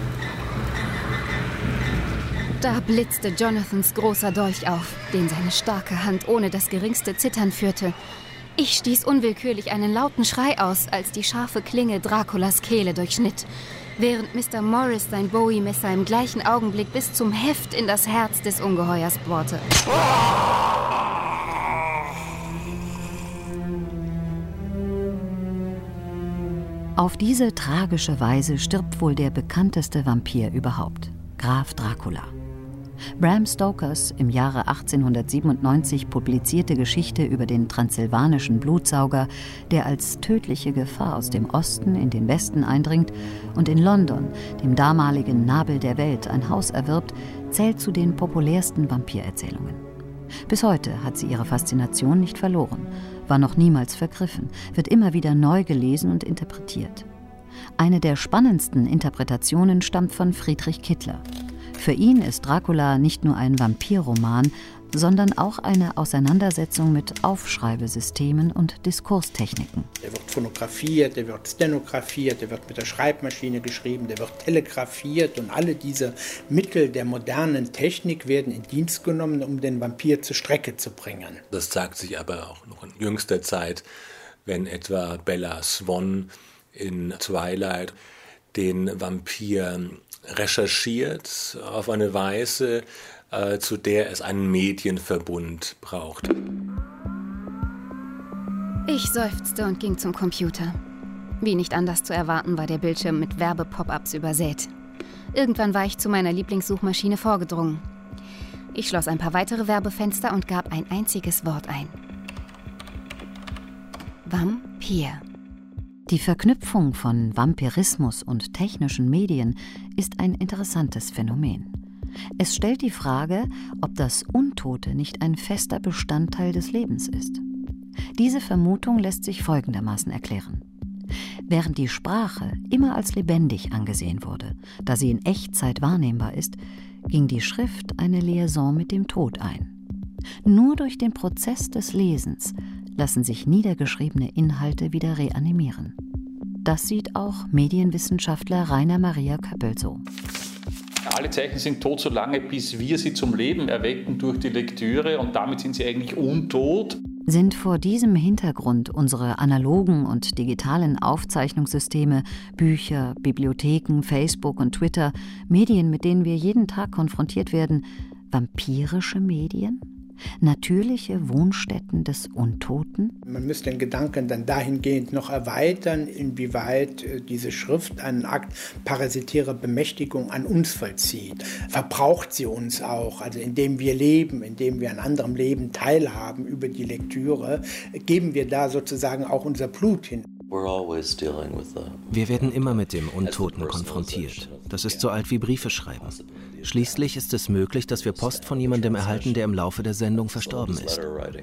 Da blitzte Jonathans großer Dolch auf, den seine starke Hand ohne das geringste Zittern führte. Ich stieß unwillkürlich einen lauten Schrei aus, als die scharfe Klinge Draculas Kehle durchschnitt, während Mister Morris sein Bowie-Messer im gleichen Augenblick bis zum Heft in das Herz des Ungeheuers bohrte. Auf diese tragische Weise stirbt wohl der bekannteste Vampir überhaupt, Graf Dracula. Bram Stokers im Jahre achtzehnhundertsiebenundneunzig publizierte Geschichte über den transsilvanischen Blutsauger, der als tödliche Gefahr aus dem Osten in den Westen eindringt und in London, dem damaligen Nabel der Welt, ein Haus erwirbt, zählt zu den populärsten Vampirerzählungen. Bis heute hat sie ihre Faszination nicht verloren, war noch niemals vergriffen, wird immer wieder neu gelesen und interpretiert. Eine der spannendsten Interpretationen stammt von Friedrich Kittler. Für ihn ist Dracula nicht nur ein Vampirroman, sondern auch eine Auseinandersetzung mit Aufschreibesystemen und Diskurstechniken. Der wird fotografiert, der wird stenografiert, der wird mit der Schreibmaschine geschrieben, der wird telegrafiert und alle diese Mittel der modernen Technik werden in Dienst genommen, um den Vampir zur Strecke zu bringen. Das zeigt sich aber auch noch in jüngster Zeit, wenn etwa Bella Swan in Twilight den Vampir recherchiert auf eine Weise, äh, zu der es einen Medienverbund braucht. Ich seufzte und ging zum Computer. Wie nicht anders zu erwarten, war der Bildschirm mit Werbe-Pop-ups übersät. Irgendwann war ich zu meiner Lieblingssuchmaschine vorgedrungen. Ich schloss ein paar weitere Werbefenster und gab ein einziges Wort ein. Vampir. Die Verknüpfung von Vampirismus und technischen Medien ist ein interessantes Phänomen. Es stellt die Frage, ob das Untote nicht ein fester Bestandteil des Lebens ist. Diese Vermutung lässt sich folgendermaßen erklären. Während die Sprache immer als lebendig angesehen wurde, da sie in Echtzeit wahrnehmbar ist, ging die Schrift eine Liaison mit dem Tod ein. Nur durch den Prozess des Lesens lassen sich niedergeschriebene Inhalte wieder reanimieren. Das sieht auch Medienwissenschaftler Rainer Maria Köppel so. Alle Zeichen sind tot, solange bis wir sie zum Leben erwecken durch die Lektüre, und damit sind sie eigentlich untot. Sind vor diesem Hintergrund unsere analogen und digitalen Aufzeichnungssysteme, Bücher, Bibliotheken, Facebook und Twitter, Medien, mit denen wir jeden Tag konfrontiert werden, vampirische Medien? Natürliche Wohnstätten des Untoten? Man müsste den Gedanken dann dahingehend noch erweitern, inwieweit diese Schrift einen Akt parasitärer Bemächtigung an uns vollzieht. Verbraucht sie uns auch, also indem wir leben, indem wir an anderem Leben teilhaben über die Lektüre, geben wir da sozusagen auch unser Blut hin. Wir werden immer mit dem Untoten konfrontiert. Das ist so alt wie Briefe schreiben. Schließlich ist es möglich, dass wir Post von jemandem erhalten, der im Laufe der Sendung verstorben ist.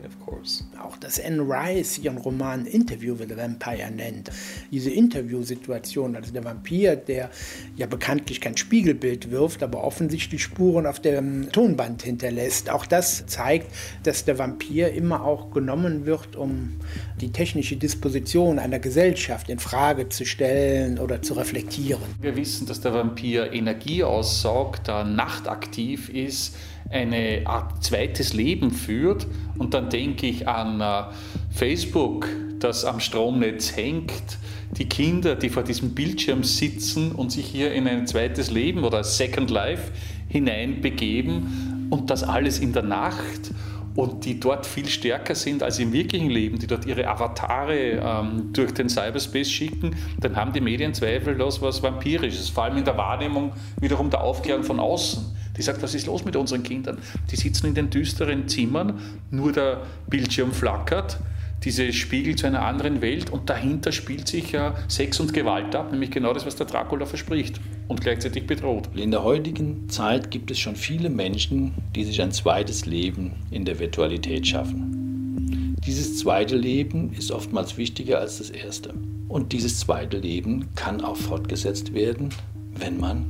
Auch dass Anne Rice ihren Roman Interview with a Vampire nennt. Diese Interviewsituation, also der Vampir, der ja bekanntlich kein Spiegelbild wirft, aber offensichtlich Spuren auf dem Tonband hinterlässt. Auch das zeigt, dass der Vampir immer auch genommen wird, um die technische Disposition einer Gesellschaft in Frage zu stellen oder zu reflektieren. Wir wissen, dass der Vampir Energie aussaugt, nachtaktiv ist, eine Art zweites Leben führt. Und dann denke ich an äh, Facebook, das am Stromnetz hängt, die Kinder, die vor diesem Bildschirm sitzen und sich hier in ein zweites Leben oder Second Life hineinbegeben und das alles in der Nacht. Und die dort viel stärker sind als im wirklichen Leben, die dort ihre Avatare ähm, durch den Cyberspace schicken, dann haben die Medien zweifellos was Vampirisches, vor allem in der Wahrnehmung wiederum der Aufklärung von außen. Die sagt, was ist los mit unseren Kindern? Die sitzen in den düsteren Zimmern, nur der Bildschirm flackert, diese Spiegel zu einer anderen Welt und dahinter spielt sich ja Sex und Gewalt ab, nämlich genau das, was der Dracula verspricht und gleichzeitig bedroht. In der heutigen Zeit gibt es schon viele Menschen, die sich ein zweites Leben in der Virtualität schaffen. Dieses zweite Leben ist oftmals wichtiger als das erste. Und dieses zweite Leben kann auch fortgesetzt werden, wenn man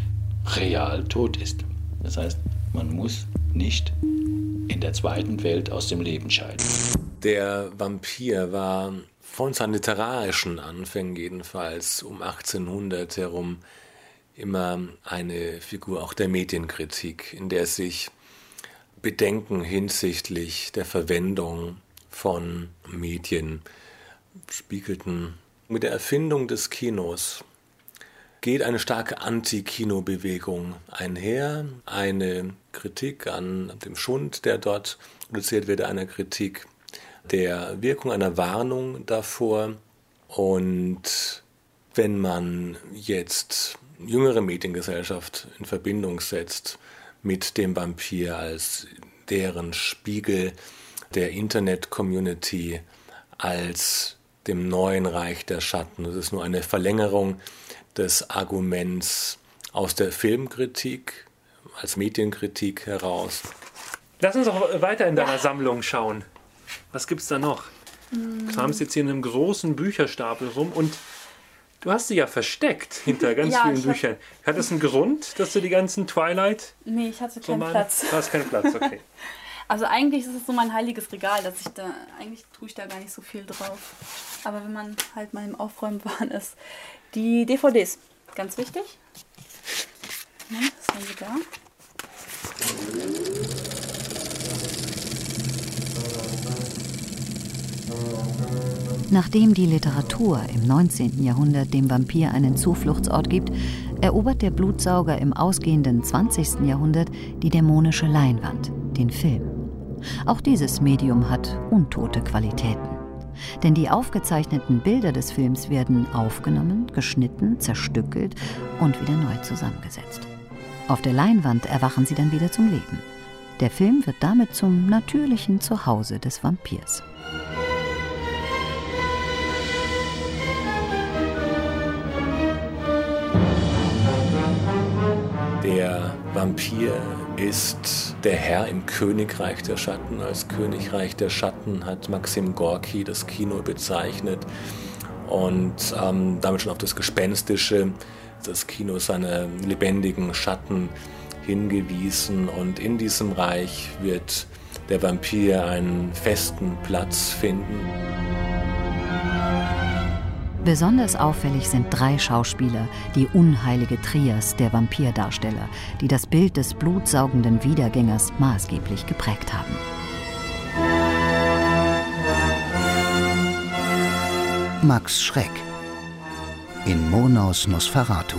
real tot ist. Das heißt, man muss nicht in der zweiten Welt aus dem Leben scheiden. Der Vampir war von seinen literarischen Anfängen jedenfalls um achtzehnhundert herum immer eine Figur auch der Medienkritik, in der sich Bedenken hinsichtlich der Verwendung von Medien spiegelten. Mit der Erfindung des Kinos geht eine starke Anti-Kino-Bewegung einher, eine Kritik an dem Schund, der dort produziert wird, eine Kritik der Wirkung einer Warnung davor. Und wenn man jetzt jüngere Mediengesellschaft in Verbindung setzt mit dem Vampir als deren Spiegel der Internet-Community, als dem neuen Reich der Schatten, das ist nur eine Verlängerung des Arguments aus der Filmkritik, als Medienkritik heraus. Lass uns auch weiter in deiner ja. Sammlung schauen. Was gibt's da noch? Du kramst jetzt hier in einem großen Bücherstapel rum und du hast sie ja versteckt hinter ganz ja, vielen Büchern. Hab... Hat das einen Grund, dass du die ganzen Twilight... Nee, ich hatte keinen Platz. Du hast keinen Platz, okay. Also eigentlich ist es so mein heiliges Regal, dass ich da... Eigentlich tue ich da gar nicht so viel drauf. Aber wenn man halt mal im Aufräumwahn ist. Die D V Ds, ganz wichtig. Was haben wir da? Nachdem die Literatur im neunzehnten Jahrhundert dem Vampir einen Zufluchtsort gibt, erobert der Blutsauger im ausgehenden zwanzigsten Jahrhundert die dämonische Leinwand, den Film. Auch dieses Medium hat untote Qualitäten. Denn die aufgezeichneten Bilder des Films werden aufgenommen, geschnitten, zerstückelt und wieder neu zusammengesetzt. Auf der Leinwand erwachen sie dann wieder zum Leben. Der Film wird damit zum natürlichen Zuhause des Vampirs. Der Vampir ist der Herr im Königreich der Schatten. Als Königreich der Schatten hat Maxim Gorki das Kino bezeichnet und ähm, damit schon auf das Gespenstische, das Kino seiner lebendigen Schatten hingewiesen. Und in diesem Reich wird der Vampir einen festen Platz finden. Besonders auffällig sind drei Schauspieler, die unheilige Trias der Vampirdarsteller, die das Bild des blutsaugenden Wiedergängers maßgeblich geprägt haben. Max Schreck in Murnaus Nosferatu.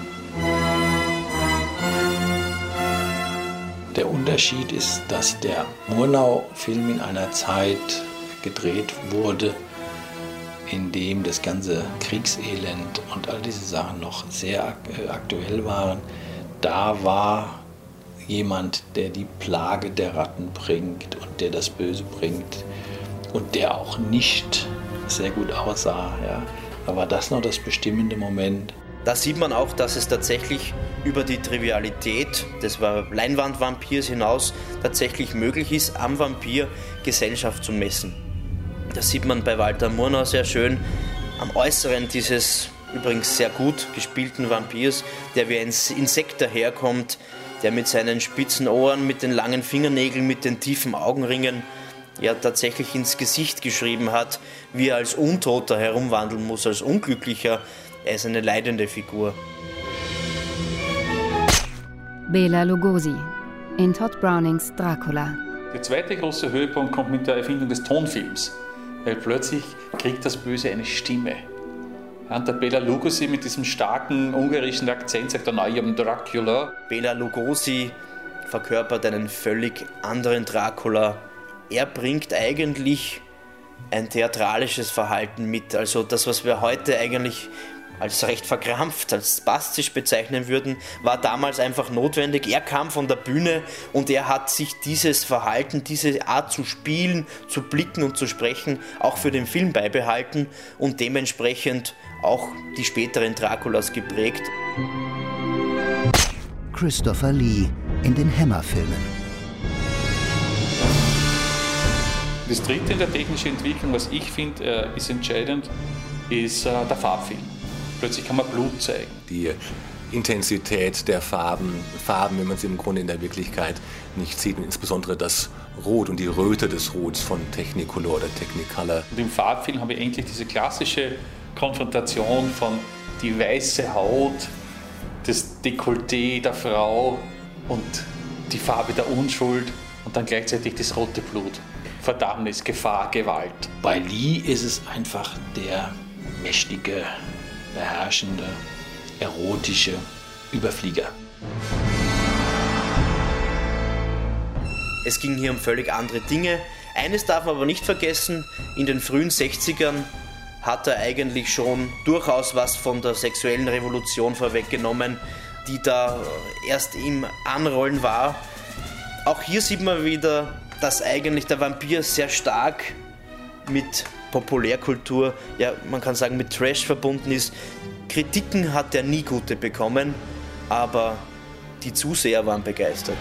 Der Unterschied ist, dass der Murnau-Film in einer Zeit gedreht wurde, in dem das ganze Kriegselend und all diese Sachen noch sehr aktuell waren. Da war jemand, der die Plage der Ratten bringt und der das Böse bringt und der auch nicht sehr gut aussah. Ja. Aber war das noch das bestimmende Moment? Da sieht man auch, dass es tatsächlich über die Trivialität des Leinwandvampirs hinaus tatsächlich möglich ist, am Vampir Gesellschaft zu messen. Das sieht man bei Walter Murnau sehr schön am Äußeren dieses übrigens sehr gut gespielten Vampirs, der wie ein Insekt daherkommt, der mit seinen spitzen Ohren, mit den langen Fingernägeln, mit den tiefen Augenringen ja tatsächlich ins Gesicht geschrieben hat, wie er als Untoter herumwandeln muss, als Unglücklicher. Er ist eine leidende Figur. Bela Lugosi in Todd Brownings Dracula. Der zweite große Höhepunkt kommt mit der Erfindung des Tonfilms, weil plötzlich kriegt das Böse eine Stimme. Und der Bela Lugosi mit diesem starken ungarischen Akzent sagt dann, I am Dracula. Bela Lugosi verkörpert einen völlig anderen Dracula. Er bringt eigentlich ein theatralisches Verhalten mit. Also das, was wir heute eigentlich als recht verkrampft, als spastisch bezeichnen würden, war damals einfach notwendig. Er kam von der Bühne und er hat sich dieses Verhalten, diese Art zu spielen, zu blicken und zu sprechen, auch für den Film beibehalten und dementsprechend auch die späteren Draculas geprägt. Christopher Lee in den Hammer-Filmen. Das dritte in der technischen Entwicklung, was ich finde, ist entscheidend, ist der Farbfilm. Plötzlich kann man Blut zeigen. Die Intensität der Farben, Farben, wenn man sie im Grunde in der Wirklichkeit nicht sieht, und insbesondere das Rot und die Röte des Rots von Technicolor oder Technicolor. Und im Farbfilm habe ich endlich diese klassische Konfrontation von die weiße Haut, das Dekolleté der Frau und die Farbe der Unschuld und dann gleichzeitig das rote Blut. Verdammnis, Gefahr, Gewalt. Bei Lee ist es einfach der mächtige, beherrschende, erotische Überflieger. Es ging hier um völlig andere Dinge. Eines darf man aber nicht vergessen, in den frühen sechzigern hat er eigentlich schon durchaus was von der sexuellen Revolution vorweggenommen, die da erst im Anrollen war. Auch hier sieht man wieder, dass eigentlich der Vampir sehr stark mit Populärkultur, ja, man kann sagen mit Trash verbunden ist. Kritiken hat er nie gute bekommen, aber die Zuseher waren begeistert.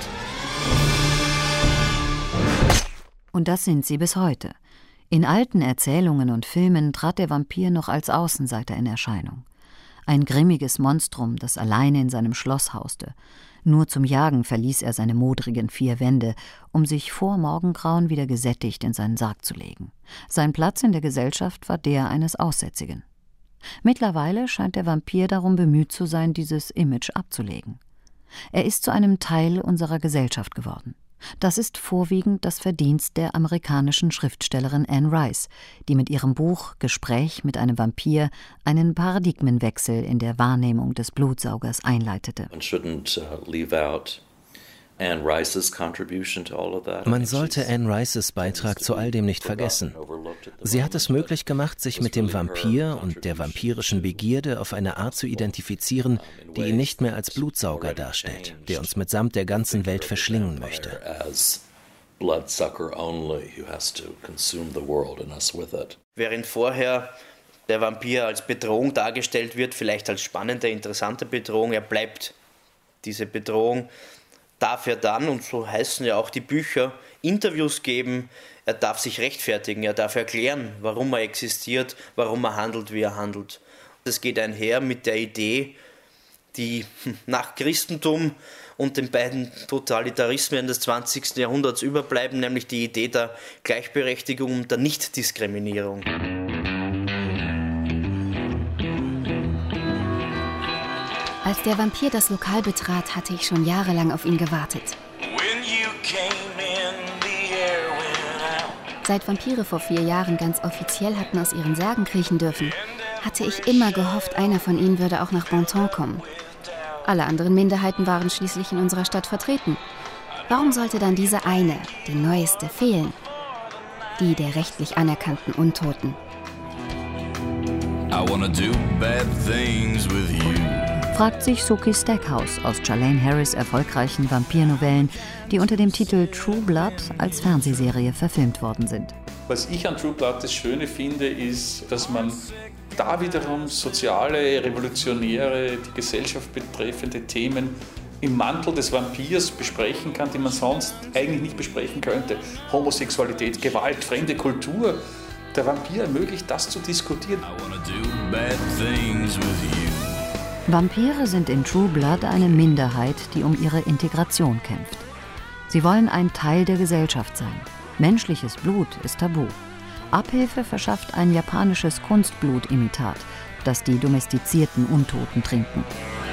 Und das sind sie bis heute. In alten Erzählungen und Filmen trat der Vampir noch als Außenseiter in Erscheinung. Ein grimmiges Monstrum, das alleine in seinem Schloss hauste. Nur zum Jagen verließ er seine modrigen vier Wände, um sich vor Morgengrauen wieder gesättigt in seinen Sarg zu legen. Sein Platz in der Gesellschaft war der eines Aussätzigen. Mittlerweile scheint der Vampir darum bemüht zu sein, dieses Image abzulegen. Er ist zu einem Teil unserer Gesellschaft geworden. Das ist vorwiegend das Verdienst der amerikanischen Schriftstellerin Anne Rice, die mit ihrem Buch »Gespräch mit einem Vampir« einen Paradigmenwechsel in der Wahrnehmung des Blutsaugers einleitete. Man sollte Anne Rices Beitrag zu all dem nicht vergessen. Sie hat es möglich gemacht, sich mit dem Vampir und der vampirischen Begierde auf eine Art zu identifizieren, die ihn nicht mehr als Blutsauger darstellt, der uns mitsamt der ganzen Welt verschlingen möchte. Während vorher der Vampir als Bedrohung dargestellt wird, vielleicht als spannende, interessante Bedrohung, er bleibt diese Bedrohung, darf er dann, und so heißen ja auch die Bücher, Interviews geben, er darf sich rechtfertigen, er darf erklären, warum er existiert, warum er handelt, wie er handelt. Das geht einher mit der Idee, die nach Christentum und den beiden Totalitarismen des zwanzigsten Jahrhunderts überbleiben, nämlich die Idee der Gleichberechtigung und der Nichtdiskriminierung. Als der Vampir das Lokal betrat, hatte ich schon jahrelang auf ihn gewartet. Seit Vampire vor vier Jahren ganz offiziell hatten aus ihren Särgen kriechen dürfen, hatte ich immer gehofft, einer von ihnen würde auch nach Bonton kommen. Alle anderen Minderheiten waren schließlich in unserer Stadt vertreten. Warum sollte dann diese eine, die neueste, fehlen? Die der rechtlich anerkannten Untoten. I wanna do bad things with you. Fragt sich Sookie Stackhouse aus Charlaine Harris' erfolgreichen Vampirnovellen, die unter dem Titel True Blood als Fernsehserie verfilmt worden sind. Was ich an True Blood das Schöne finde, ist, dass man da wiederum soziale, revolutionäre, die Gesellschaft betreffende Themen im Mantel des Vampirs besprechen kann, die man sonst eigentlich nicht besprechen könnte. Homosexualität, Gewalt, fremde Kultur. Der Vampir ermöglicht, das zu diskutieren. Vampire sind in True Blood eine Minderheit, die um ihre Integration kämpft. Sie wollen ein Teil der Gesellschaft sein. Menschliches Blut ist tabu. Abhilfe verschafft ein japanisches Kunstblutimitat, das die domestizierten Untoten trinken.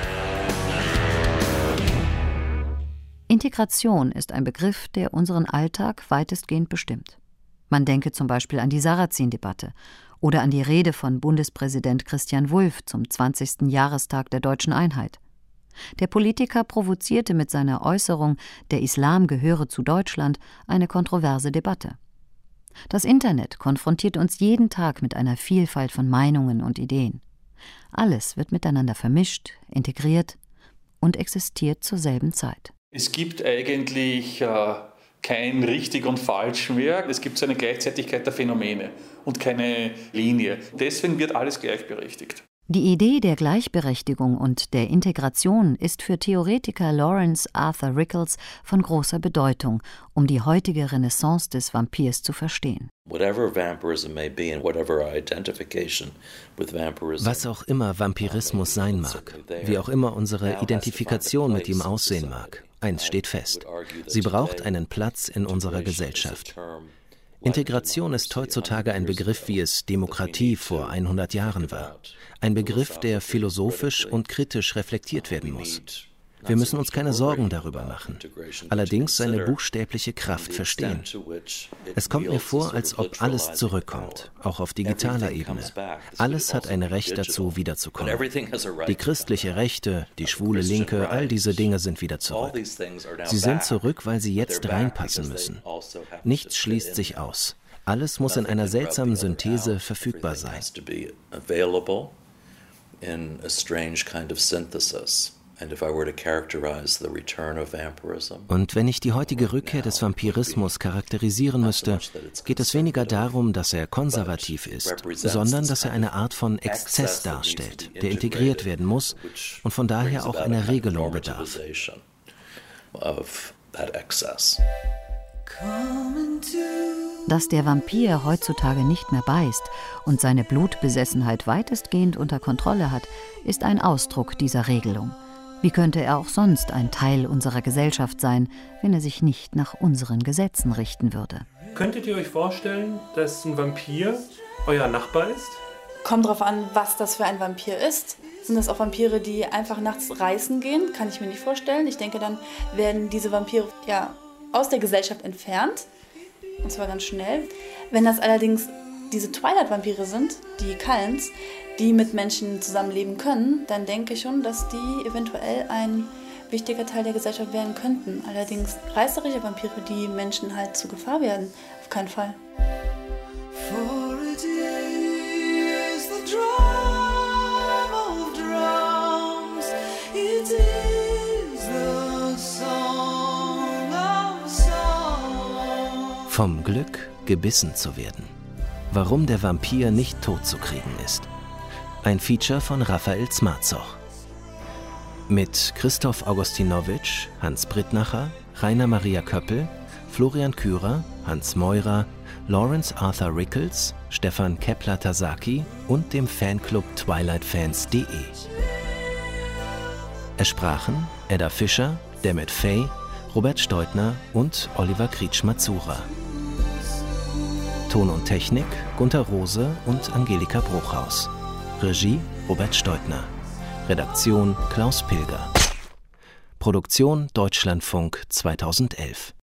Integration ist ein Begriff, der unseren Alltag weitestgehend bestimmt. Man denke zum Beispiel an die Sarrazin-Debatte oder an die Rede von Bundespräsident Christian Wulff zum zwanzigsten Jahrestag der Deutschen Einheit. Der Politiker provozierte mit seiner Äußerung, der Islam gehöre zu Deutschland, eine kontroverse Debatte. Das Internet konfrontiert uns jeden Tag mit einer Vielfalt von Meinungen und Ideen. Alles wird miteinander vermischt, integriert und existiert zur selben Zeit. Es gibt eigentlich äh, kein richtig und falsch mehr. Es gibt so eine Gleichzeitigkeit der Phänomene und keine Linie. Deswegen wird alles gleichberechtigt. Die Idee der Gleichberechtigung und der Integration ist für Theoretiker Lawrence Arthur Rickles von großer Bedeutung, um die heutige Renaissance des Vampirs zu verstehen. Was auch immer Vampirismus sein mag, wie auch immer unsere Identifikation mit ihm aussehen mag, eins steht fest: Sie braucht einen Platz in unserer Gesellschaft. Integration ist heutzutage ein Begriff, wie es Demokratie vor hundert Jahren war. Ein Begriff, der philosophisch und kritisch reflektiert werden muss. Wir müssen uns keine Sorgen darüber machen, allerdings seine buchstäbliche Kraft verstehen. Es kommt mir vor, als ob alles zurückkommt, auch auf digitaler Ebene. Alles hat ein Recht dazu, wiederzukommen. Die christliche Rechte, die schwule Linke, all diese Dinge sind wieder zurück. Sie sind zurück, weil sie jetzt reinpassen müssen. Nichts schließt sich aus. Alles muss in einer seltsamen Synthese verfügbar sein. Und wenn ich die heutige Rückkehr des Vampirismus charakterisieren müsste, geht es weniger darum, dass er konservativ ist, sondern dass er eine Art von Exzess darstellt, der integriert werden muss und von daher auch einer Regelung bedarf. Dass der Vampir heutzutage nicht mehr beißt und seine Blutbesessenheit weitestgehend unter Kontrolle hat, ist ein Ausdruck dieser Regelung. Wie könnte er auch sonst ein Teil unserer Gesellschaft sein, wenn er sich nicht nach unseren Gesetzen richten würde? Könntet ihr euch vorstellen, dass ein Vampir euer Nachbar ist? Kommt drauf an, was das für ein Vampir ist. Sind das auch Vampire, die einfach nachts reißen gehen? Kann ich mir nicht vorstellen. Ich denke, dann werden diese Vampire ja aus der Gesellschaft entfernt. Und zwar ganz schnell. Wenn das allerdings diese Twilight-Vampire sind, die Cullens, die mit Menschen zusammenleben können, dann denke ich schon, dass die eventuell ein wichtiger Teil der Gesellschaft werden könnten. Allerdings reißerische Vampire, die Menschen halt zu Gefahr werden, auf keinen Fall. Vom Glück, gebissen zu werden. Warum der Vampir nicht tot zu kriegen ist. Ein Feature von Raphael Zmarzoch. Mit Christoph Augustinowitsch, Hans Brittnacher, Rainer Maria Köppel, Florian Kürer, Hans Meurer, Lawrence Arthur Rickles, Stefan Kepler-Tasaki und dem Fanclub twilight fans punkt de. Es sprachen Edda Fischer, Demet Fey, Robert Steutner und Oliver Krietsch-Mazura. Ton und Technik Gunther Rose und Angelika Bruchhaus. Regie Robert Steutner. Redaktion Klaus Pilger. Produktion Deutschlandfunk zweitausendelf.